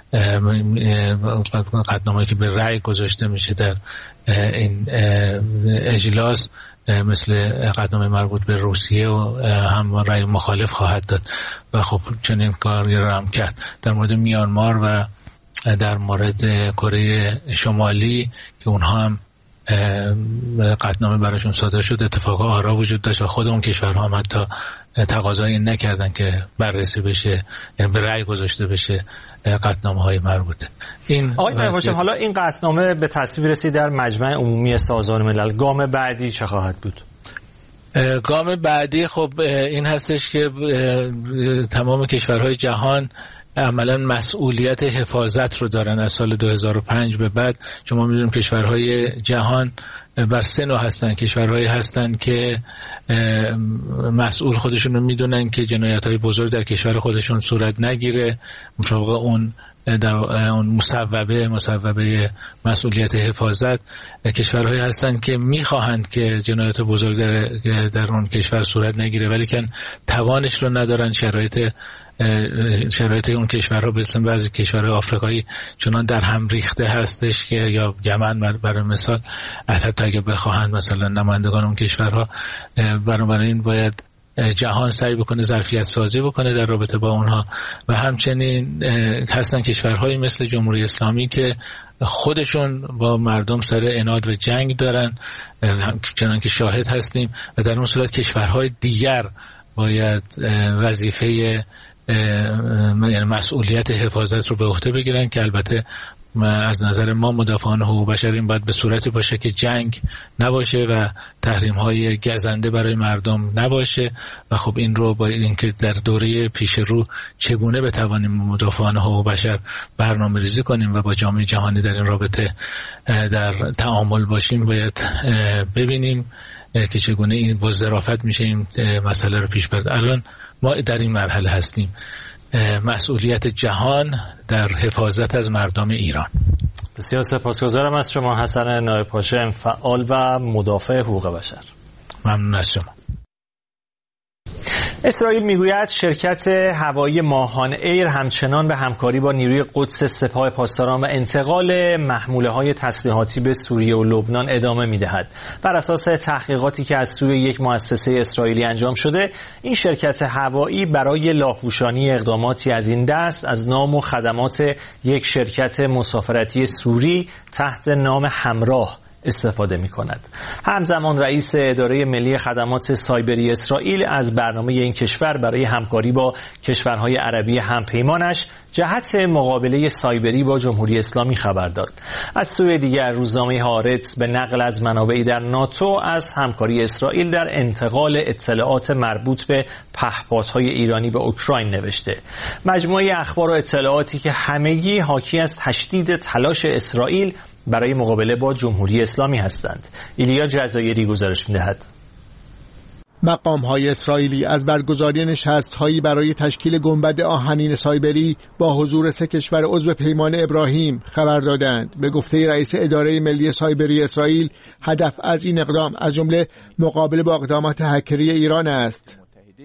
قطعنامه‌ای که به رأی گذاشته میشه در این اجلاس مثل قطعنامه مربوط به روسیه و هم رأی مخالف خواهد داد و خب چنین کاری رو هم کرد. در مورد میانمار و در مورد کره شمالی که اونها هم قطعنامه براشون صادر شد، اتفاق آرا وجود داشت و خود اون کشورها هم حتی تقاضایی نکردن که بررسی بشه، یعنی به رأی گذاشته بشه قطعنامه های مربوطه. این آقای وحید، حالا این قطعنامه به تصویب رسید در مجمع عمومی سازمان ملل، گام بعدی چه خواهد بود؟ گام بعدی خب این هستش که تمام کشورهای جهان عملا مسئولیت حفاظت رو دارن از سال دو هزار و پنج به بعد. شما میدونیم کشورهای جهان بر سه نوع هستن. کشورهایی هستن که مسئول خودشون رو میدونن که جنایت‌های بزرگ در کشور خودشون صورت نگیره، مطابق اون در اون مصوبه مصوبه مسئولیت حفاظت. کشورهایی هستن که میخواهند که جنایت بزرگ در, در اون کشور صورت نگیره ولی که توانش رو ندارن. شرایط شرایط اون کشورها مثل بعضی کشورهای آفریقایی چنان در هم ریخته هستش که یا یمن برای مثال، حتی اگه بخواهند مثلا نمایندگان اون کشورها، بنابراین باید جهان سعی بکنه ظرفیت سازی بکنه در رابطه با اونها. و همچنین هستن کشورهایی مثل جمهوری اسلامی که خودشون با مردم سر عناد و جنگ دارن، چنان که شاهد هستیم، و در اون صورت کشورهای دیگر باید وظیفه یعنی مسئولیت حفاظت رو به عهده بگیرن که البته از نظر ما مدافعان حقوق بشر این باید به صورتی باشه که جنگ نباشه و تحریم‌های گزنده برای مردم نباشه. و خب این رو با اینکه در دوره پیش رو چگونه بتوانیم مدافعان حقوق بشر برنامه‌ریزی کنیم و با جامعه جهانی در این رابطه در تعامل باشیم باید ببینیم که چگونه این با ظرافت میشه این مسئله رو پیش برد. الان ما در این مرحله هستیم، مسئولیت جهان در حفاظت از مردم ایران. بسیار سپاسگزارم از شما حسن نایب پاشا، فعال و مدافع حقوق بشر. ممنون از شما. اسرائیل میگوید شرکت هوایی ماهان ایر همچنان به همکاری با نیروی قدس سپاه پاسداران و انتقال محموله‌های تسلیحاتی به سوریه و لبنان ادامه می‌دهد. بر اساس تحقیقاتی که از سوی یک مؤسسه اسرائیلی انجام شده، این شرکت هوایی برای لاپوشانی اقداماتی از این دست از نام و خدمات یک شرکت مسافرتی سوری تحت نام همراه استفاده می کند. همزمان رئیس اداره ملی خدمات سایبری اسرائیل از برنامه این کشور برای همکاری با کشورهای عربی همپیمانش جهت مقابله سایبری با جمهوری اسلامی خبر داد. از سوی دیگر روزنامه هارتز به نقل از منابعی در ناتو از همکاری اسرائیل در انتقال اطلاعات مربوط به پهپادهای ایرانی به اوکراین نوشته. مجموعه اخبار و اطلاعاتی که همگی حاکی از تشدید تلاش اسرائیل برای مقابله با جمهوری اسلامی هستند. ایلیا جزایری گزارش می‌دهد. مقام‌های اسرائیلی از برگزاری نشست‌هایی برای تشکیل گنبد آهنین سایبری با حضور سه کشور عضو پیمان ابراهیم خبر دادند. به گفته رئیس اداره ملی سایبری اسرائیل، هدف از این اقدام از جمله مقابله با اقدامات هکری ایران است.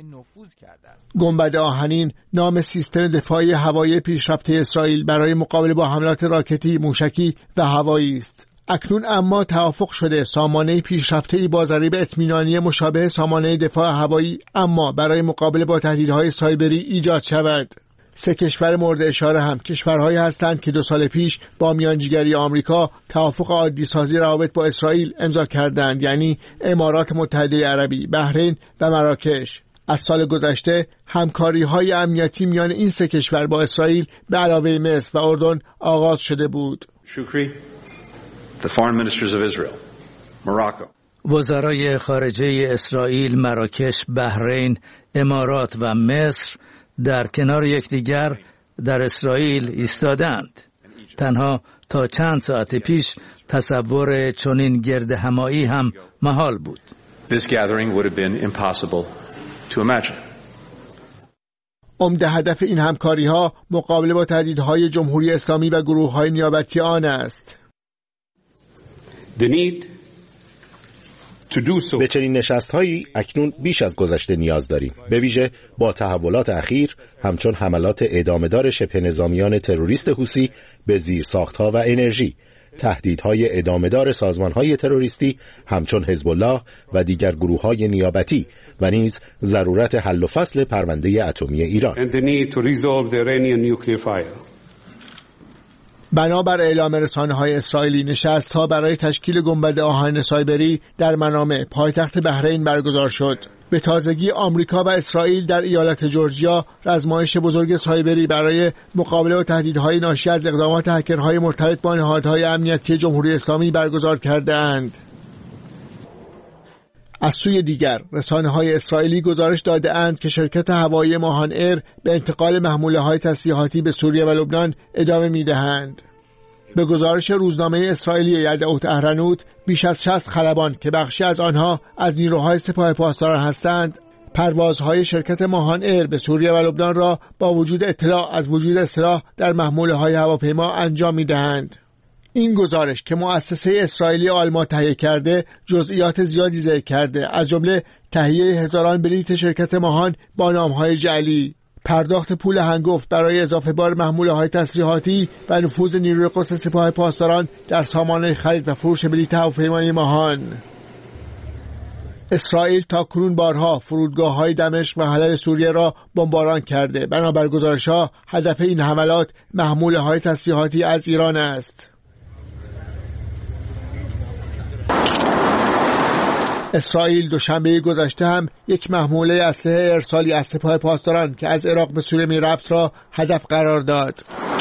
گنبد آهنین نام سیستم دفاعی هوایی پیشرفته اسرائیل برای مقابله با حملات راکتی، موشکی و هوایی است. اکنون اما توافق شده سامانه پیشرفته‌ای با ضریب اطمینانی مشابه سامانه دفاع هوایی اما برای مقابله با تهدیدهای سایبری ایجاد شود. سه کشور مورد اشاره هم کشورهایی هستند که دو سال پیش با میانجیگری آمریکا توافق عادی سازی روابط با اسرائیل امضا کردند، یعنی امارات متحده عربی، بحرین و مراکش. از سال گذشته همکاری‌های امنیتی میان این سه کشور با اسرائیل به علاوه مصر و اردن آغاز شده بود. شکری the foreign ministers of Israel, Morocco. وزرای خارجه اسرائیل، مراکش، بحرین، امارات و مصر در کنار یکدیگر در اسرائیل ایستادند. تنها تا چند ساعت پیش تصور چنین گرد همایی هم محال بود. this gathering would have been impossible to imagine. عمده هدف این همکاری‌ها مقابله با تهدیدهای جمهوری اسلامی و گروه‌های نیابتی آن است. The need to do so. به چنین نشست‌هایی اکنون بیش از گذشته نیاز داریم، به ویژه با تحولات اخیر همچون حملات ادامه‌دار شبه نظامیان تروریست حوثی به زیرساخت‌ها و انرژی، تهدیدهای ادامه‌دار سازمان‌های تروریستی همچون حزب الله و دیگر گروه‌های نیابتی و نیز ضرورت حل و فصل پرونده اتمی ایران. And the need to resolve the Iranian nuclear file. بنابر اعلام رسانه‌های اسرائیلی، نشست‌ها برای تشکیل گنبد آهن سایبری در منامه پایتخت بحرین برگزار شد. به تازگی آمریکا و اسرائیل در ایالت جورجیا رزمایش بزرگ سایبری برای مقابله با تهدیدهای ناشی از اقدامات هکرهای مرتبط با نهادهای امنیتی جمهوری اسلامی برگزار کرده‌اند. از سوی دیگر رسانه‌های اسرائیلی گزارش داده‌اند که شرکت هوایی ماهان ایر به انتقال محموله‌های تسلیحاتی به سوریه و لبنان ادامه می‌دهند. به گزارش روزنامه اسرائیلی یدعوت اهرنوت، بیش از شصت خلبان که بخشی از آنها از نیروهای سپاه پاسداران هستند، پروازهای شرکت ماهان ایر به سوریه و لبنان را با وجود اطلاع از وجود سلاح در محموله‌های هواپیما انجام می‌دهند. این گزارش که مؤسسه اسرائیلی آلما تهیه کرده جزئیات زیادی ذکر کرده، از جمله تهیه هزاران بلیت شرکت ماهان با نام‌های جعلی، پرداخت پول هنگفت برای اضافه بار محموله‌های تسلیحاتی و نفوذ نیروی قدس سپاه پاسداران در سامانه خرید و فروش بلیط هواپیمای ماهان. اسرائیل تاکنون بارها فرودگاه‌های دمشق و حلب سوریه را بمباران کرده. بنابر گزارش‌ها هدف این حملات محموله‌های تسلیحاتی از ایران است. اسرائیل دوشنبه گذشته هم یک محموله اسلحه ارسالی از سپاه پاسداران که از عراق به سوریه می‌رفت را هدف قرار داد.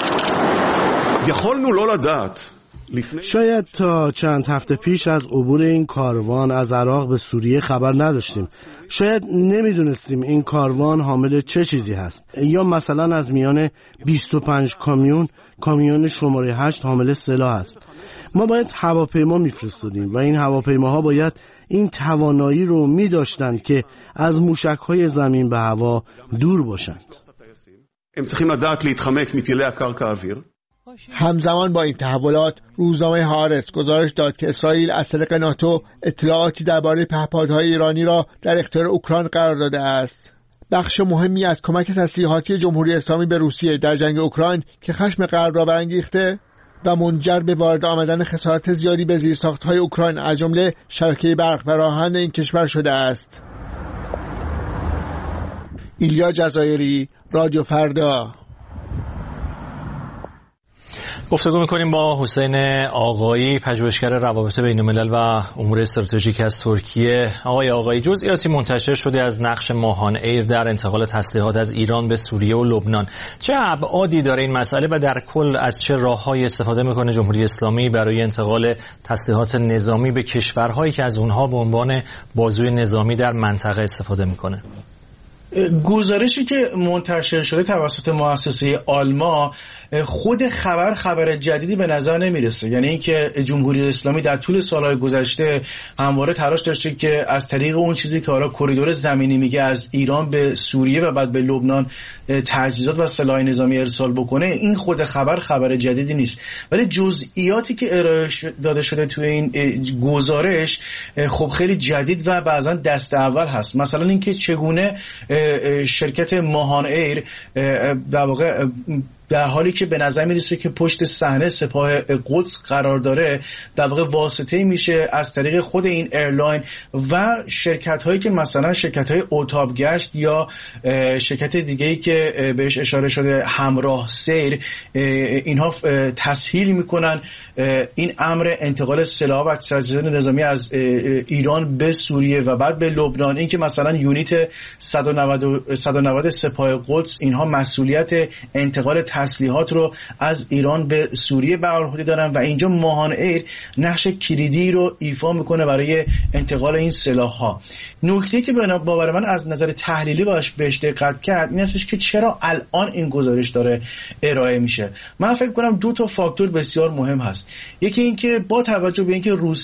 شاید تا چند هفته پیش از عبور این کاروان از عراق به سوریه خبر نداشتیم. شاید نمیدونستیم این کاروان حامل چه چیزی هست. یا مثلا از میان بیست و پنج کامیون، کامیون شماره هشت حامل سلاح است. ما باید هواپیما میفرستادیم و این هواپیماها باید این توانایی رو می داشتند که از موشک‌های زمین به هوا دور باشند. همزمان با این تحولات، روزنامه هارتز گزارش داد که اسرائیل از طریق ناتو اطلاعاتی درباره پهپادهای ایرانی را در اختیار اوکراین قرار داده است. بخش مهمی از کمک تسلیحاتی جمهوری اسلامی به روسیه در جنگ اوکراین که خشم غرب را برانگیخته و منجر به وارد آمدن خسارات زیادی به زیرساخت‌های اوکراین از جمله شبکه برق و راهن این کشور شده است. ایلیا جزایری، رادیو فردا. گفتگو می‌کنیم با حسین آقایی، پژوهشگر روابط بین‌الملل و امور استراتژیک از ترکیه. آقای آقایی، جزئیاتی منتشر شده از نقش ماهان ایر در انتقال تسلیحات از ایران به سوریه و لبنان. چه ابعادی داره این مسئله و در کل از چه راه‌هایی استفاده می‌کنه جمهوری اسلامی برای انتقال تسلیحات نظامی به کشورهایی که از اونها به عنوان بازوی نظامی در منطقه استفاده می‌کنه؟ گزارشی که منتشر شده توسط مؤسسه آلما خود خبر خبر جدیدی به نظر نمیرسه. یعنی اینکه جمهوری اسلامی در طول سالهای گذشته همواره تلاش داشته که از طریق اون چیزی که حالا کریدور زمینی میگه از ایران به سوریه و بعد به لبنان تجهیزات و سلاح نظامی ارسال بکنه، این خود خبر خبر جدیدی نیست. ولی جزئیاتی که ارائه داده شده توی این گزارش خب خیلی جدید و بعضا دست اول هست. مثلا اینکه چگونه شرکت ماهان ایر در واقع در حالی که به نظر میرسه که پشت صحنه سپاه قدس قرار داره، در واقع واسطه میشه از طریق خود این ایرلاین و شرکت هایی که مثلا شرکت های اوتاب گشت یا شرکت دیگه‌ای که بهش اشاره شده همراه سیر، اینها تسهیل میکنن این امر انتقال سلاح و تجهیزات نظامی از ایران به سوریه و بعد به لبنان. این که مثلا یونیت صد و نود سپاه قدس اینها مسئولیت انتقال تسلیحات رو از ایران به سوریه بر عهده دارن و اینجا ماهان ایر نقش کلیدی رو ایفا میکنه برای انتقال این سلاح‌ها. نکته که باور من از نظر تحلیلی باش بهش دقت کرد این هستش که چرا الان این گزارش داره ارائه میشه. من فکر کنم دو تا فاکتور بسیار مهم هست. یکی این که با توجه به اینکه روسیه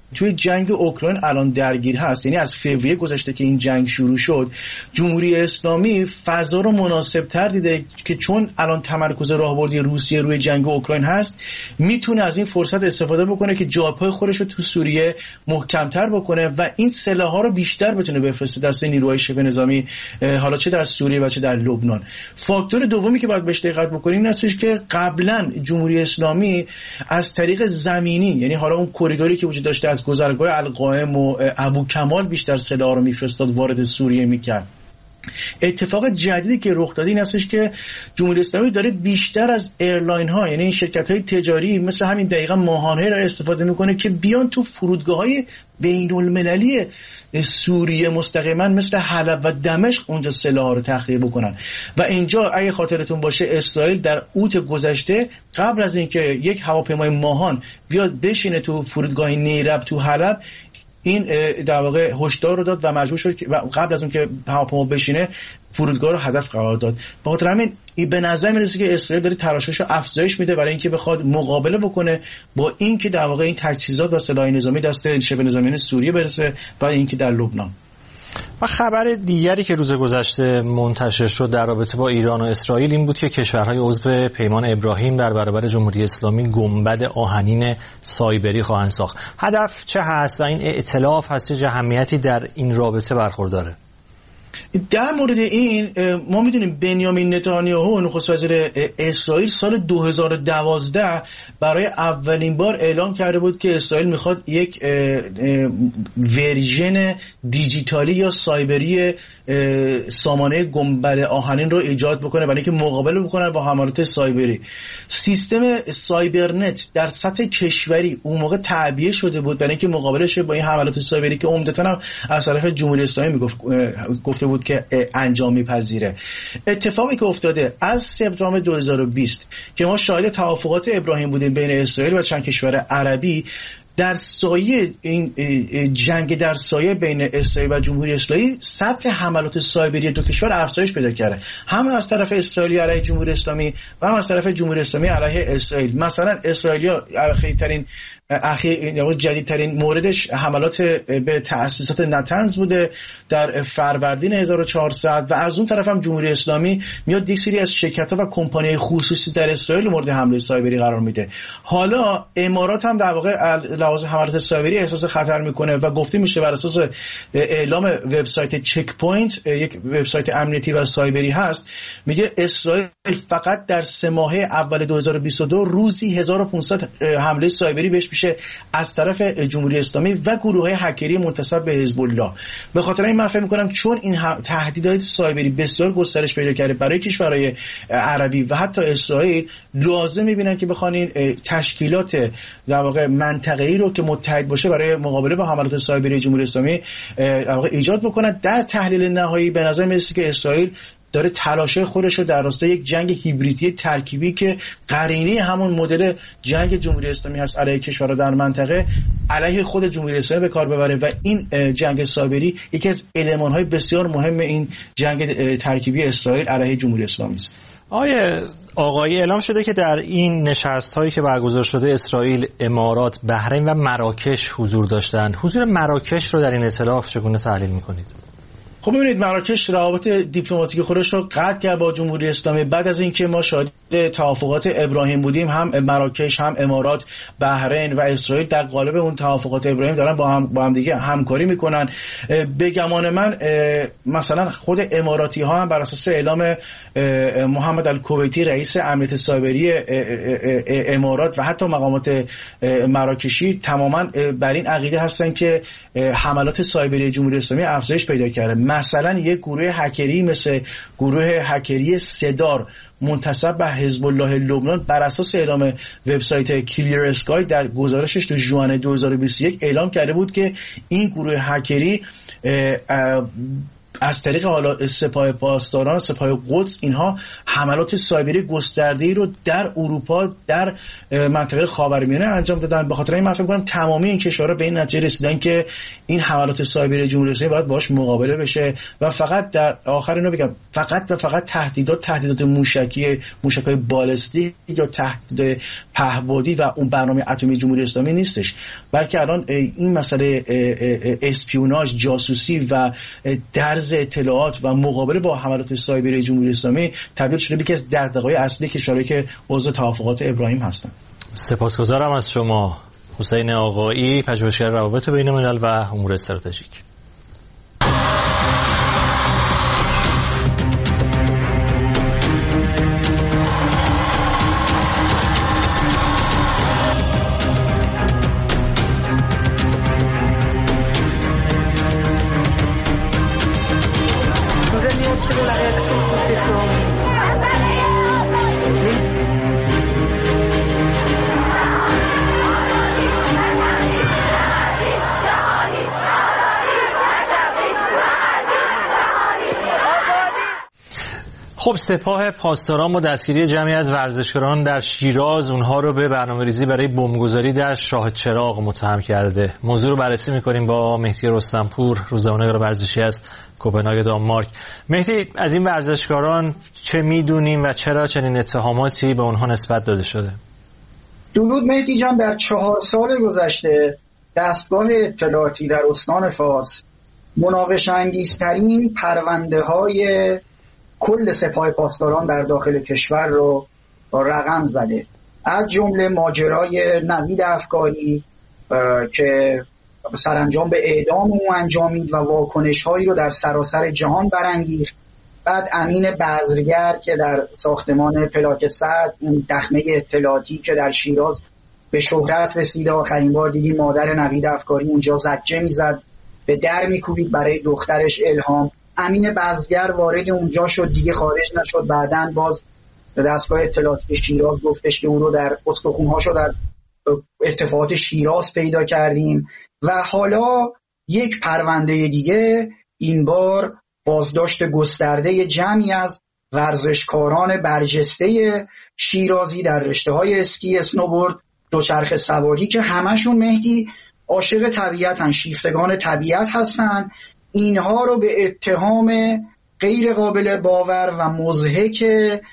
توی جنگ اوکراین الان درگیر هست، یعنی از فوریه گذشته که این جنگ شروع شد، جمهوری اسلامی فضا رو مناسب تر دیده که چون الان تمرکز راهبردی روسیه روی جنگ اوکراین هست، میتونه از این فرصت استفاده بکنه که جاپای خودش رو تو سوریه محکمتر بکنه و این سلاح‌ها رو بیشتر بتونه بفرسته دست نیروهای شبه نظامی، حالا چه در سوریه و چه در لبنان. فاکتور دومی که باید بهش دقت بکنیم این هستش که قبلا جمهوری اسلامی از طریق زمینی، یعنی حالا اون کوریدوری که وجود داشته از گذرگاه القائم و ابو کمال بیشتر سلاح رو میفرستاد وارد سوریه میکرد. اتفاق جدیدی که رخ داده این هستش که جمهوری اسلامی داره بیشتر از ایرلاین ها، یعنی این شرکت های تجاری مثل همین دقیقا ماهانه را استفاده میکنه که بیان تو فرودگاه های بین المللی سوریه مستقیما مثل حلب و دمشق اونجا سلاح رو تخلیه بکنن. و اینجا اگه خاطرتون باشه اسرائیل در اوت گذشته قبل از اینکه یک هواپیمای ماهان بیاد بشینه تو فرودگاه نیرب تو حلب، این در واقع هشدار رو داد و مجبور شد و قبل از اون که هواپیما بشینه فرودگاه رو هدف قرار داد. به خاطر همین به نظر میرسه که اسرائیل داره تلاشش رو افزایش میده برای اینکه بخواد مقابله بکنه با اینکه در واقع این تجهیزات و سلاح نظامی دست شبه نظامیان سوریه برسه و اینکه در لبنان. و خبر دیگری که روز گذشته منتشر شد در رابطه با ایران و اسرائیل این بود که کشورهای عضو پیمان ابراهیم در برابر جمهوری اسلامی گنبد آهنین سایبری خواهند ساخت. هدف چه هست و این ائتلاف هست چه اهمیتی در این رابطه برخورداره؟ در مورد این ما میدونیم بنیامین نتانیاهو نخست وزیر اسرائیل سال دو هزار و دوازده برای اولین بار اعلام کرده بود که اسرائیل میخواد یک ورژن دیجیتالی یا سایبری سامانه گنبد آهنین رو ایجاد بکنه برای اینکه مقابله بکنه با حملات سایبری. سیستم سایبرنت در سطح کشوری اون موقع تعبیه شده بود برای اینکه مقابله شه با این حملات سایبری که عمدتاً هم از طرف جمهوری اسلامی میگفت گفته بود که انجام میپذیره. اتفاقی که افتاده از سپتامبر دو هزار و بیست که ما شاهد توافقات ابراهیم بودیم بین اسرائیل و چند کشور عربی، در سایه این جنگ در سایه بین اسرائیل و جمهوری اسلامی سطح حملات سایبری دو کشور افزایش پیدا کرده، هم از طرف اسرائیل علیه جمهوری اسلامی و هم از طرف جمهوری اسلامی علیه اسرائیل. مثلا اسرائیلیا اخیرترین اخیر جدیدترین موردش حملات به تأسیسات نتنز بوده در فروردین هزار و چهارصد و از اون طرف هم جمهوری اسلامی میاد یک سری از شرکت‌ها و کمپانی‌های خصوصی در اسرائیل مورد حمله سایبری قرار میده. حالا امارات هم در واقع لحاظ حملات سایبری احساس خطر میکنه و گفته میشه بر اساس اعلام وبسایت چک پوینت، یک وبسایت امنیتی و سایبری هست، میگه اسرائیل فقط در سه ماهه اول دو هزار و بیست و دو روزی هزار و پانصد حمله سایبری بهش میشه از طرف جمهوری اسلامی و گروه‌های هکری منتسب به حزب الله. به خاطر این من فکر می‌کنم چون این تهدیدات سایبری بسیار گسترش پیدا کرده برای کشورهای عربی و حتی اسرائیل، لازم می‌بینن که بخوان این تشکیلات در واقع منطقه‌ای رو که متحد باشه برای مقابله با حملات سایبری جمهوری اسلامی در واقع ایجاد بکنن. در تحلیل نهایی به نظر میاد که اسرائیل داره تلاشه خودش رو در راستای یک جنگ هیبریدی ترکیبی که قرینه همون مدل جنگ جمهوری اسلامی هست علیه کشورها در منطقه علیه خود جمهوری اسلامی به کار ببره و این جنگ سایبری یکی از المان‌های بسیار مهم این جنگ ترکیبی اسرائیل علیه جمهوری اسلامی است. آیه آقایی اعلام شده که در این نشست‌هایی که برگزار شده اسرائیل، امارات، بحرین و مراکش حضور داشتند. حضور مراکش رو در این ائتلاف چگونه تحلیل می‌کنید؟ خب ببینید مراکش روابط دیپلماتیک خودش رو قطع کرد با جمهوری اسلامی بعد از اینکه ما شاهد توافقات ابراهیم بودیم. هم مراکش، هم امارات، بحرین و اسرائیل در قالب اون توافقات ابراهیم دارن با هم با هم دیگه همکاری میکنن. به گمان من مثلا خود اماراتی ها هم بر اساس اعلام محمد الکویتی رئیس امنیت سایبری امارات و حتی مقامات مراکشی تماما بر این عقیده هستن که حملات سایبری جمهوری اسلامی افزایش پیدا کرده. مثلا یک گروه هکری مثل گروه هکری سدار منتسب به حزب الله لبنان بر اساس اعلام وبسایت کلیر اسکای در گزارشش تو ژوئن دو هزار و بیست و یک اعلام کرده بود که این گروه هکری از طریق حالا سپاه پاسداران، سپاه قدس، اینها حملات سایبری گسترده‌ای رو در اروپا، در منطقه خاورمیانه انجام دادن. به خاطر این من فکر می‌کنم تمامی این کشورها به این نتیجه رسیدن که این حملات سایبری جمهوری اسلامی باید باهاش مقابله بشه و فقط در آخر اینو بگم، فقط و فقط تهدیدات تهدیدات موشکی، موشک‌های بالستیک یا تهدید پهپادی و اون برنامه اتمی جمهوری اسلامی نیستش، بلکه الان این مسئله اسپیوناژ، جاسوسی و درز اطلاعات و مقابله با حملات سایبری جمهوری اسلامی تبدیل شده به یکی از دغدغه‌های اصلی کشورهایی که عضو توافقات ابراهیم هستند. سپاسگزارم از شما حسین آقایی، پژوهشگر روابط بین الملل و امور استراتژیک. خب سپاه پاسداران با دستگیری جمعی از ورزشکاران در شیراز اونها رو به برنامه‌ریزی برای بمبگذاری در شاه چراغ متهم کرده. موضوع رو بررسی می‌کنیم با مهدی رستمپور، روزنامه‌نگار ورزشی از کوپنهاگ دانمارک. مهدی، از این ورزشکاران چه می‌دونیم و چرا چنین اتهاماتی به اونها نسبت داده شده؟ درود مهدی جان، در چهار سال گذشته دستگاه اطلاعاتی در استان فارس مناقشه‌انگیزترین پرونده‌های کل سپاه پاسداران در داخل کشور رو رقم زده، از جمله ماجرای نوید افکاری که سرانجام به اعدام او انجامید و واکنش هایی رو در سراسر جهان برانگیخت. بعد امین بذرگر که در ساختمان پلاک صد، اون دخمه اطلاعاتی که در شیراز به شهرت رسیده، آخرین بار دیدیم مادر نوید افکاری اونجا زجه میزد، به در میکوبید برای دخترش الهام. امین بذرگر وارد اونجا شد، دیگه خارج نشد. بعدن باز دستگاه اطلاعاتی شیراز گفتش که او رو در استخون‌هاشو در ارتفاعات شیراز پیدا کردیم. و حالا یک پرونده دیگه، این بار بازداشت گسترده جمعی از ورزشکاران برجسته شیرازی در رشته‌های اسکی، اسنوبورد، دوچرخه سواری که همشون مهدی عاشق طبیعتن، شیفتگان طبیعت هستن. اینها رو به اتهام غیر قابل باور و مضحک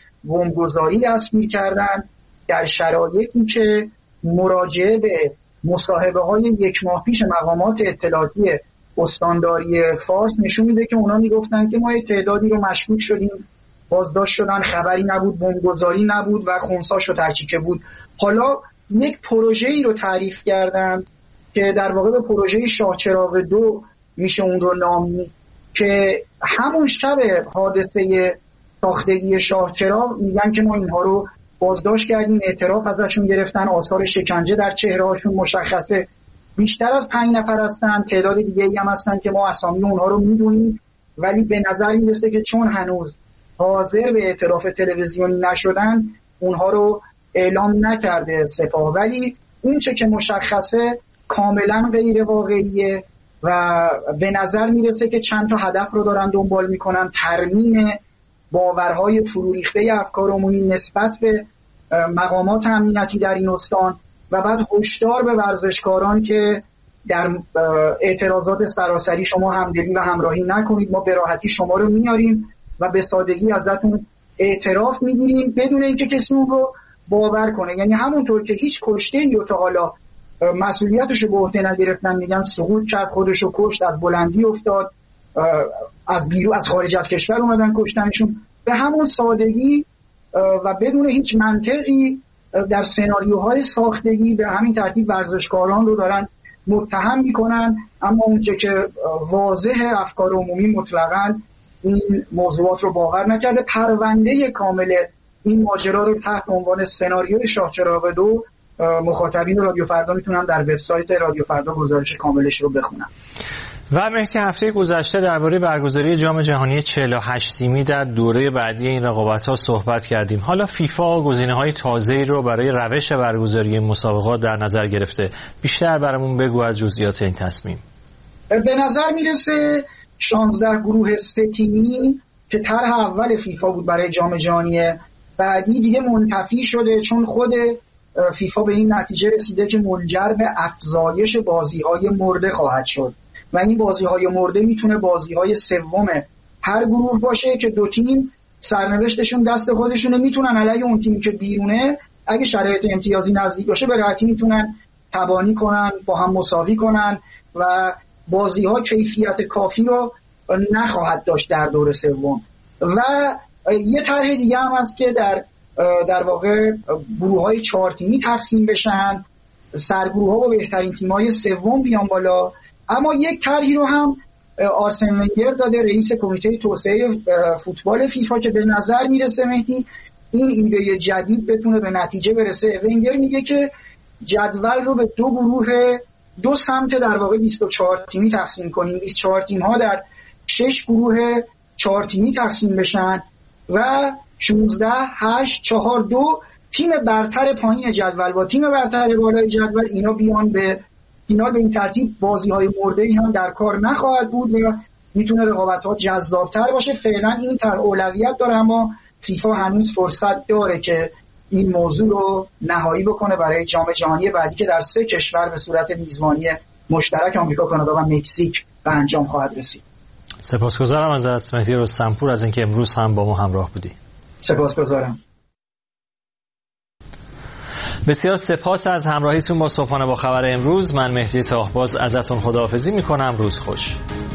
بمبگذاری دستگیر کردن در شرایطی که مراجعه به مصاحبه های یک ماه پیش مقامات اطلاعاتی استانداری فارس نشون میده که اونا میگفتن که ما تعدادی رو مشکوک شدیم، بازداشت شدن، خبری نبود، بمبگذاری نبود و خنثاش و ترچیکه بود. حالا یک پروژه‌ای رو تعریف کردن که در واقع به پروژه شاه چراغ دو میشه اون رو نامی، که همون شب حادثه ساختگی شاه چراغ میگن که ما اینها رو بازداشت کردیم، اعتراف ازشون گرفتن، آثار شکنجه در چهرهاشون مشخصه. بیشتر از پنج نفر هستن، تعداد دیگه‌ای هم هستن که ما اسامی اونها رو میدونیم، ولی به نظر میرسه که چون هنوز حاضر به اعتراف تلویزیونی نشدن اونها رو اعلام نکرده سپاه. ولی اون چه که مشخصه کاملا غیر واقعیه و به نظر میرسه که چند تا هدف رو دارن دنبال میکنن: ترمیم باورهای فروریخته افکار عمومی نسبت به مقامات امنیتی در این استان و بعد هشدار به ورزشکاران که در اعتراضات سراسری شما همدلی و همراهی نکنید، ما به راحتی شما رو میاریم و به سادگی ازتون اعتراف میگیریم بدون اینکه کسی اون رو باور کنه. یعنی همونطور که هیچ کشته‌ای رو تا حالا مسئولیتش رو به عهده نگرفتن، میگن سقوط کرد، خودش رو کشت، از بلندی افتاد، از بیرون از خارج از کشور اومدن کشتنشون، به همون سادگی و بدون هیچ منطقی در سناریوهای ساختگی به همین ترتیب ورزشکاران رو دارن متهم میکنن. اما اونچه که واضح افکار عمومی مطلقاً این موضوعات رو باور نکرده. پرونده کامل این ماجرا رو تحت عنوان سناریوی شاه چراغ دو مخاطبین رادیو فردا میتونن در وبسایت رادیو فردا گزارش کاملش رو بخونن. و مهدی، هفته گذشته درباره برگزاری جام جهانی چهل و هشت تیمی در دوره بعدی این رقابت‌ها صحبت کردیم. حالا فیفا گزینه‌های تازه‌ای رو برای روش برگزاری مسابقات در نظر گرفته. بیشتر برامون بگو از جزئیات این تصمیم. به نظر میرسه شانزده گروه سه تیمی که طرح اول فیفا بود برای جام جهانی بعدی دیگه منتفی شده، چون خود فیفا به این نتیجه رسیده که منجر به افزایش بازی‌های مرده خواهد شد و این بازی‌های مرده میتونه بازی‌های سوم هر گروه باشه که دو تیم سرنوشتشون دست خودشونه، میتونن علیه اون تیمی که بیرونه اگه شرایط امتیازی نزدیک باشه به راحتی میتونن تبانی کنن، با هم مساوی کنن و بازی‌ها کیفیت کافی رو نخواهد داشت در دور سوم. و یه طرح دیگه هم هست که در در واقع گروه‌های چهار تیمی تقسیم بشن، سرگروه‌ها با بهترین تیم‌های سوم بیان بالا. اما یک طرحی رو هم آرسن ونگر داده، رئیس کمیته توسعه فوتبال فیفا، که به نظر میرسه مهدی این ایده جدید بتونه به نتیجه برسه. ونگر میگه که جدول رو به دو گروه دو سمت در واقع بیست و چهار تیمی تقسیم کنیم، بیست و چهار تیم ها در شش گروه چهار تیمی تقسیم بشن و شانزده هشت چهار دو تیم برتر پایین جدول با تیم برتر بالای جدول اینا بیان به فینال. به این ترتیب بازی‌های مرده‌ای هم در کار نخواهد بود و میتونه رقابت‌ها جذاب‌تر باشه. فعلا این طرح اولویت داره، اما فیفا هنوز فرصت داره که این موضوع رو نهایی بکنه برای جام جهانی بعدی که در سه کشور به صورت میزبانی مشترک آمریکا، کانادا و مکزیک به انجام خواهد رسید. سپاسگزارم ازت مهدی رستمپور از اینکه امروز هم با ما همراه بودی. سپاسگزارم. بسیار سپاس از همراهیتون با صبحانه با خبر امروز. من مهدی تاهباز ازتون خداحافظی میکنم. روز خوش.